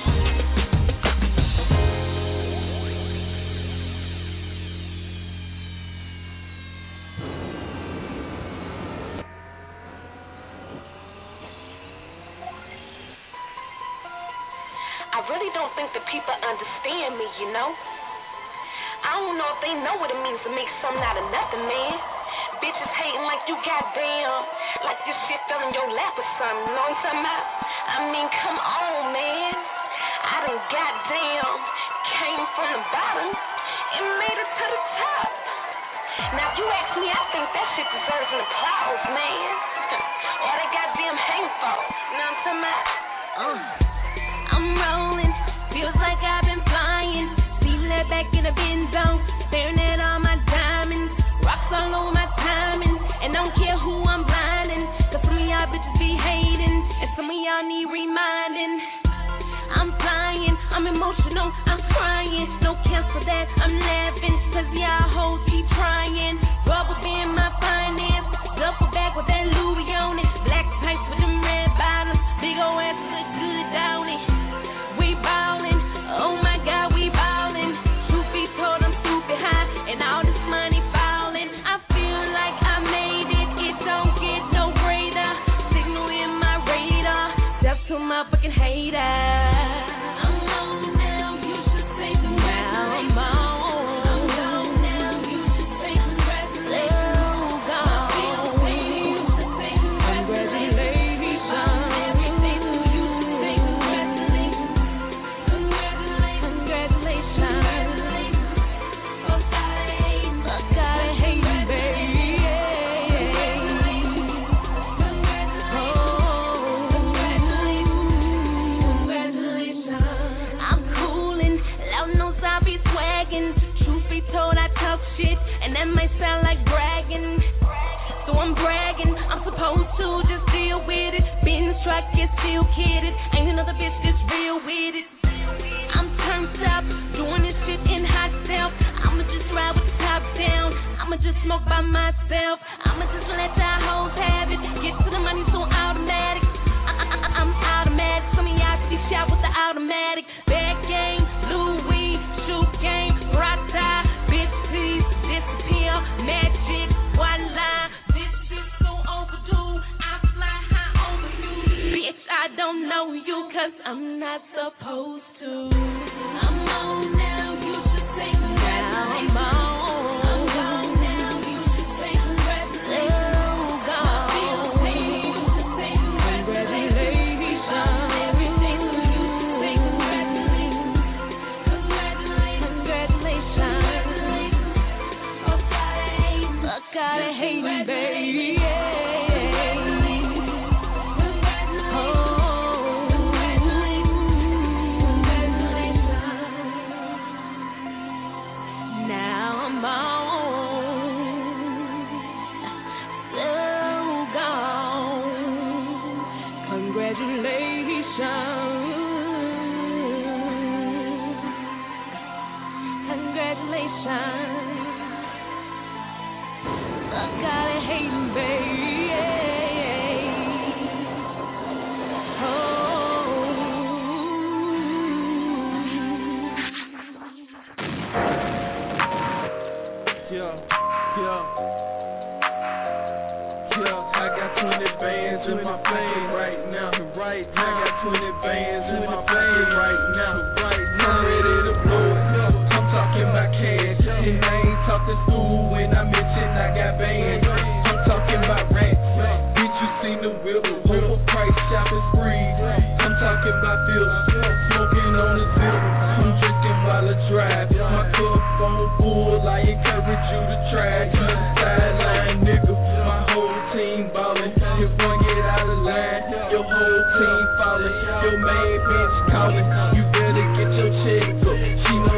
I really don't think that people understand me, you know. I don't know if they know what it means to make something out of nothing, man. Bitches hating like you goddamn, like this shit fell in your lap or something, you know what I'm talking about? I mean, come on, man. I done goddamn came from the bottom and made it to the top. Now, if you ask me, I think that shit deserves an applause, man. Or they goddamn hang for, you know what I'm talking about? Uh. I'm rolling, feels like I've been flying. See that back in the Benzo, staring at all my diamonds. Rocks all over my timing, and don't care who I'm blinding. Cause some of y'all bitches be hating, and some of y'all need reminding. I'm flying, I'm emotional, I'm crying. No cancel that, I'm laughing, cause y'all hoes keep trying. Rubber band my finance, duffel bag with that Louis on it. Black tights with them red bottoms, big ol' ass look good down it. We ballin', oh my God, we ballin'. Truth be told, I'm stupid high, and all this money fallin'. I feel like I made it, it don't get no greater. Signal in my radar, death to my fucking hater. I'm on now, you should say congratulations. Now I'm on. I'm on now, you should say congratulations. Oh God, you should say congratulations. Everything to you should say congratulations. Still kidding, ain't another bitch that's real with it. I'm turned up, doing this shit in hot self. I'ma just ride with the top down. I'ma just smoke by myself. I'ma just let y'all hoes have it. Get to the money so automatic. I- I- I'm automatic. Some of y'all see shot with the automatic. Bad game, Louis, shoe game, Rata, bitch please disappear, magic, voila. This shit so overdue. I fly high over you. Bitch, I don't know you cause I'm not supposed to. I'm on now, you should say congratulations. Now I'm on. I'm gone now, you should say congratulations. Oh, God. You should say congratulations. Everything you should say congratulations. Congratulations. Congratulations. Fuck gotta hate. Fuck gotta hate me, baby. In my plane right now, right now. I got twenty bands in my plane right now, right now. I'm ready to blow it. I'm talking about cash, and I ain't talking school when I mention I got bands. I'm talking about rats. Bitch, you seen the whip, overpriced shopping spree. I'm talking about bills, smoking on the zip. I'm drinking while I drive. My cup on full, I encourage you to try. You the sideline nigga, my whole team ballin'. If one get out of line, your whole team falling. Your main bitch calling. You better get your check up. She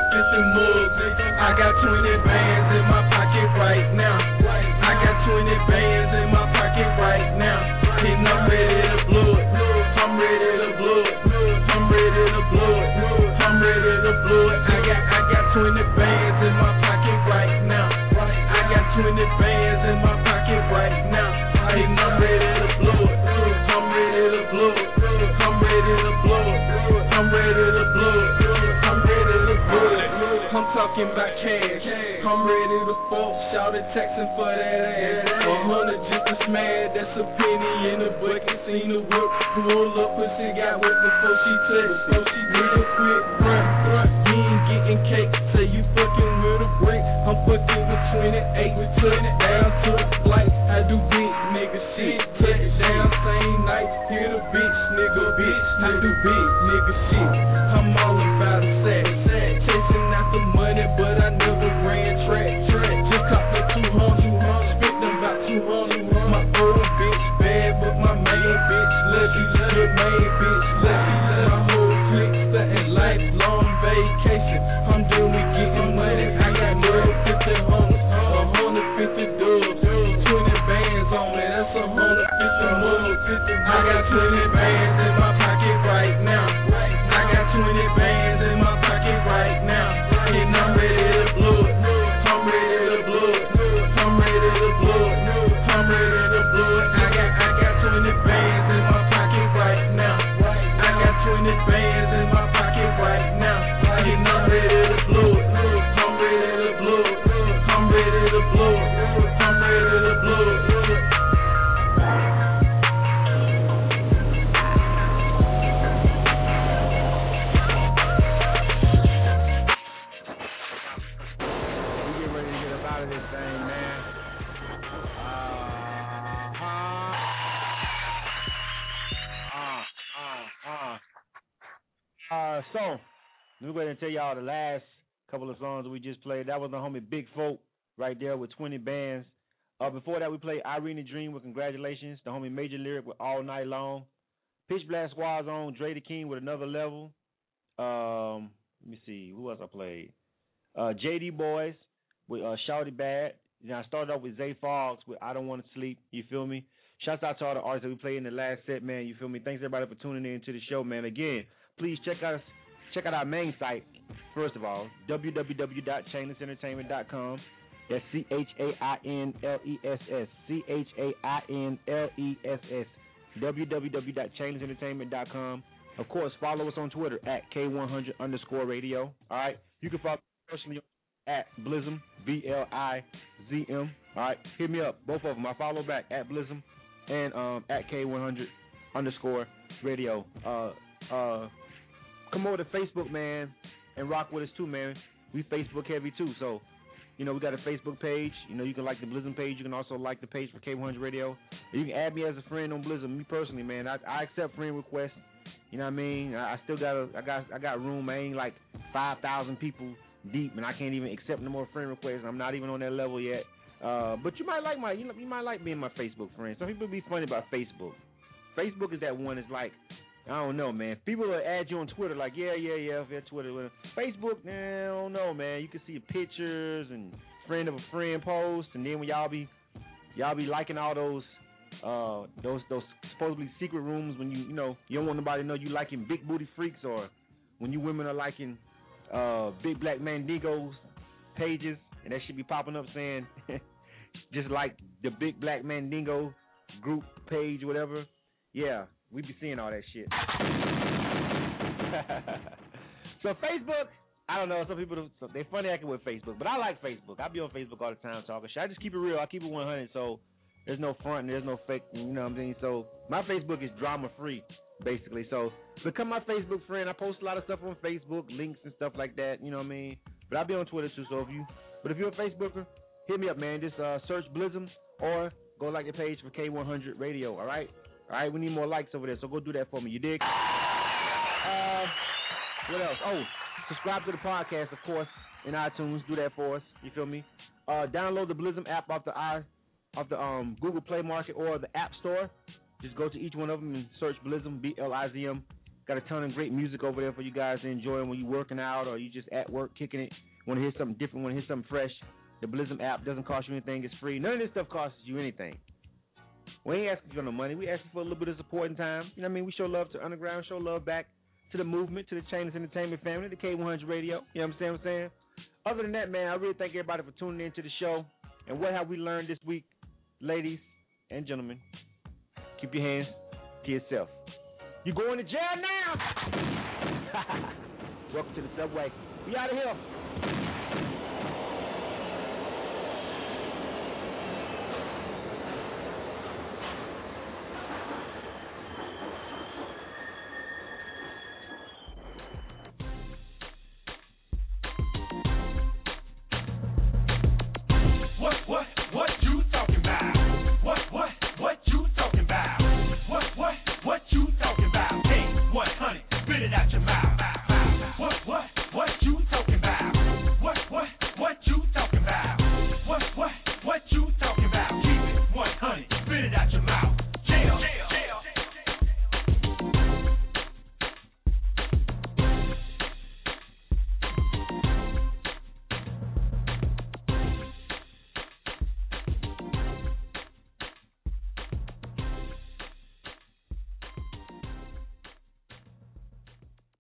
fifty mugs. I got twenty bands in my pocket right now. I got twenty bands in my pocket right now. And I'm ready to blow it. I'm ready to blow it. I'm ready to blow it. I'm ready to blow it. I got I got twenty bands in my pocket right now. I got twenty bands in my pocket right now. And I'm ready to blow it. I'm ready to blow it. I'm ready to blow it. I'm ready to blow it. I'm ready to blow it. I'm talking about cash. I'm ready to fall. Shout it, texting for that ass. A hundred just a smash. That's a penny in the bucket. Seen the work. Pull up, pussy got wet before she touched. So she real quick. Run, run. You ain't getting cake. Say you fucking with a brick. I'm fucking with twenty-eight. We took it down to the flight. I do big nigga shit. Touch it down same night. Hear the bitch, nigga, bitch. I do big nigga shit. I'm all about a sack. Chasing out the money, but I never ran track. Just caught me two hundred. Spent about two hundred. My old bitch bad, but my main bitch love you. Your main bitch love you. My whole clique starting lifelong vacation. I'm done with getting money. I got nearly fifty hundreds, a hundred fifty dubs, twenty bands on me. That's a hundred fifty mugs. I got twenty bands in my pocket right now. I got twenty bands in my pocket right now. And I'm ready to blow it. I'm ready to blow it. I'm ready to blow it. I'm ready to blow it. I got I got twenty bands in my pocket right now. I got twenty bands in my pocket right now. And I'm ready to blow it. I'm ready to blow it. I'm ready to blow it. I'm ready to blow it. Uh, so, let me go ahead and tell y'all the last couple of songs that we just played. That was the homie Big Folk right there with twenty bands. Uh, before that, we played Irene Dream with Congratulations. The homie Major Lyric with All Night Long. Pitch Black Squad's on Dre the King with Another Level. Um, let me see. Who else I played? Uh, J D Boys with uh, Shouty Bad. Then I started off with Zay Fox with I Don't Want to Sleep. You feel me? Shouts out to all the artists that we played in the last set, man. You feel me? Thanks everybody for tuning in to the show, man. Again, please check out check out our main site, first of all, w w w dot chainless entertainment dot com. That's C H A I N L E S S. C H A I N L E S S. w w w dot chainless entertainment dot com. Of course, follow us on Twitter at K one hundred underscore radio. All right? You can follow me personally at Blizzum, B L I Z M. All right? Hit me up, both of them. I follow back at Blizzum and um, at K one hundred underscore radio. Uh, uh, come over to Facebook, man, and rock with us too, man. We Facebook heavy too, so you know we got a Facebook page. You know you can like the Blizzum page. You can also like the page for K one hundred Radio. You can add me as a friend on Blizzum. Me personally, man, I, I accept friend requests. You know what I mean? I, I still got a, I got I got room. I ain't like five thousand people deep, and I can't even accept no more friend requests. I'm not even on that level yet. Uh, but you might like my, you know, you might like being my Facebook friend. Some people be funny about Facebook. Facebook is that one. It's like, I don't know, man. People will add you on Twitter, like, yeah, yeah, yeah, yeah, Twitter. Facebook, nah, I don't know, man. You can see pictures and friend of a friend posts, and then when y'all be, y'all be liking all those, uh, those, those supposedly secret rooms when you, you know, you don't want nobody to know you liking big booty freaks, or when you women are liking, uh, big black mandigos pages, and that should be popping up saying, just like the big black mandingo group page, whatever. Yeah, we be seeing all that shit. So Facebook, I don't know. Some people, they funny acting with Facebook, but I like Facebook. I be on Facebook all the time talking shit. I just keep it real. I keep it one hundred, so there's no front and there's no fake. You know what I'm saying? So my Facebook is drama free, basically. So become my Facebook friend. I post a lot of stuff on Facebook, links and stuff like that. You know what I mean? But I'll be on Twitter too. So if you, but if you're a Facebooker, hit me up, man. Just uh, search Blizzum or go like the page for K one hundred Radio. All right. All right, we need more likes over there, so go do that for me. You dig? Uh, what else? Oh, subscribe to the podcast, of course, in iTunes. Do that for us. You feel me? Uh, download the Blizzum app off the i off the um, Google Play Market or the App Store. Just go to each one of them and search Blizzum, B L I Z M, Got a ton of great music over there for you guys to enjoy when you're working out or you just at work kicking it. Want to hear something different, want to hear something fresh. The Blizzum app doesn't cost you anything. It's free. None of this stuff costs you anything. We ain't asking for no money. We asking for a little bit of support and time. You know what I mean? We show love to Underground, show love back to the movement, to the Chainless Entertainment family, the K one hundred Radio. You know what I'm saying? What I'm saying? Other than that, man, I really thank everybody for tuning in to the show. And what have we learned this week, ladies and gentlemen? Keep your hands to yourself. You're going to jail now. Welcome to the subway. We out of here.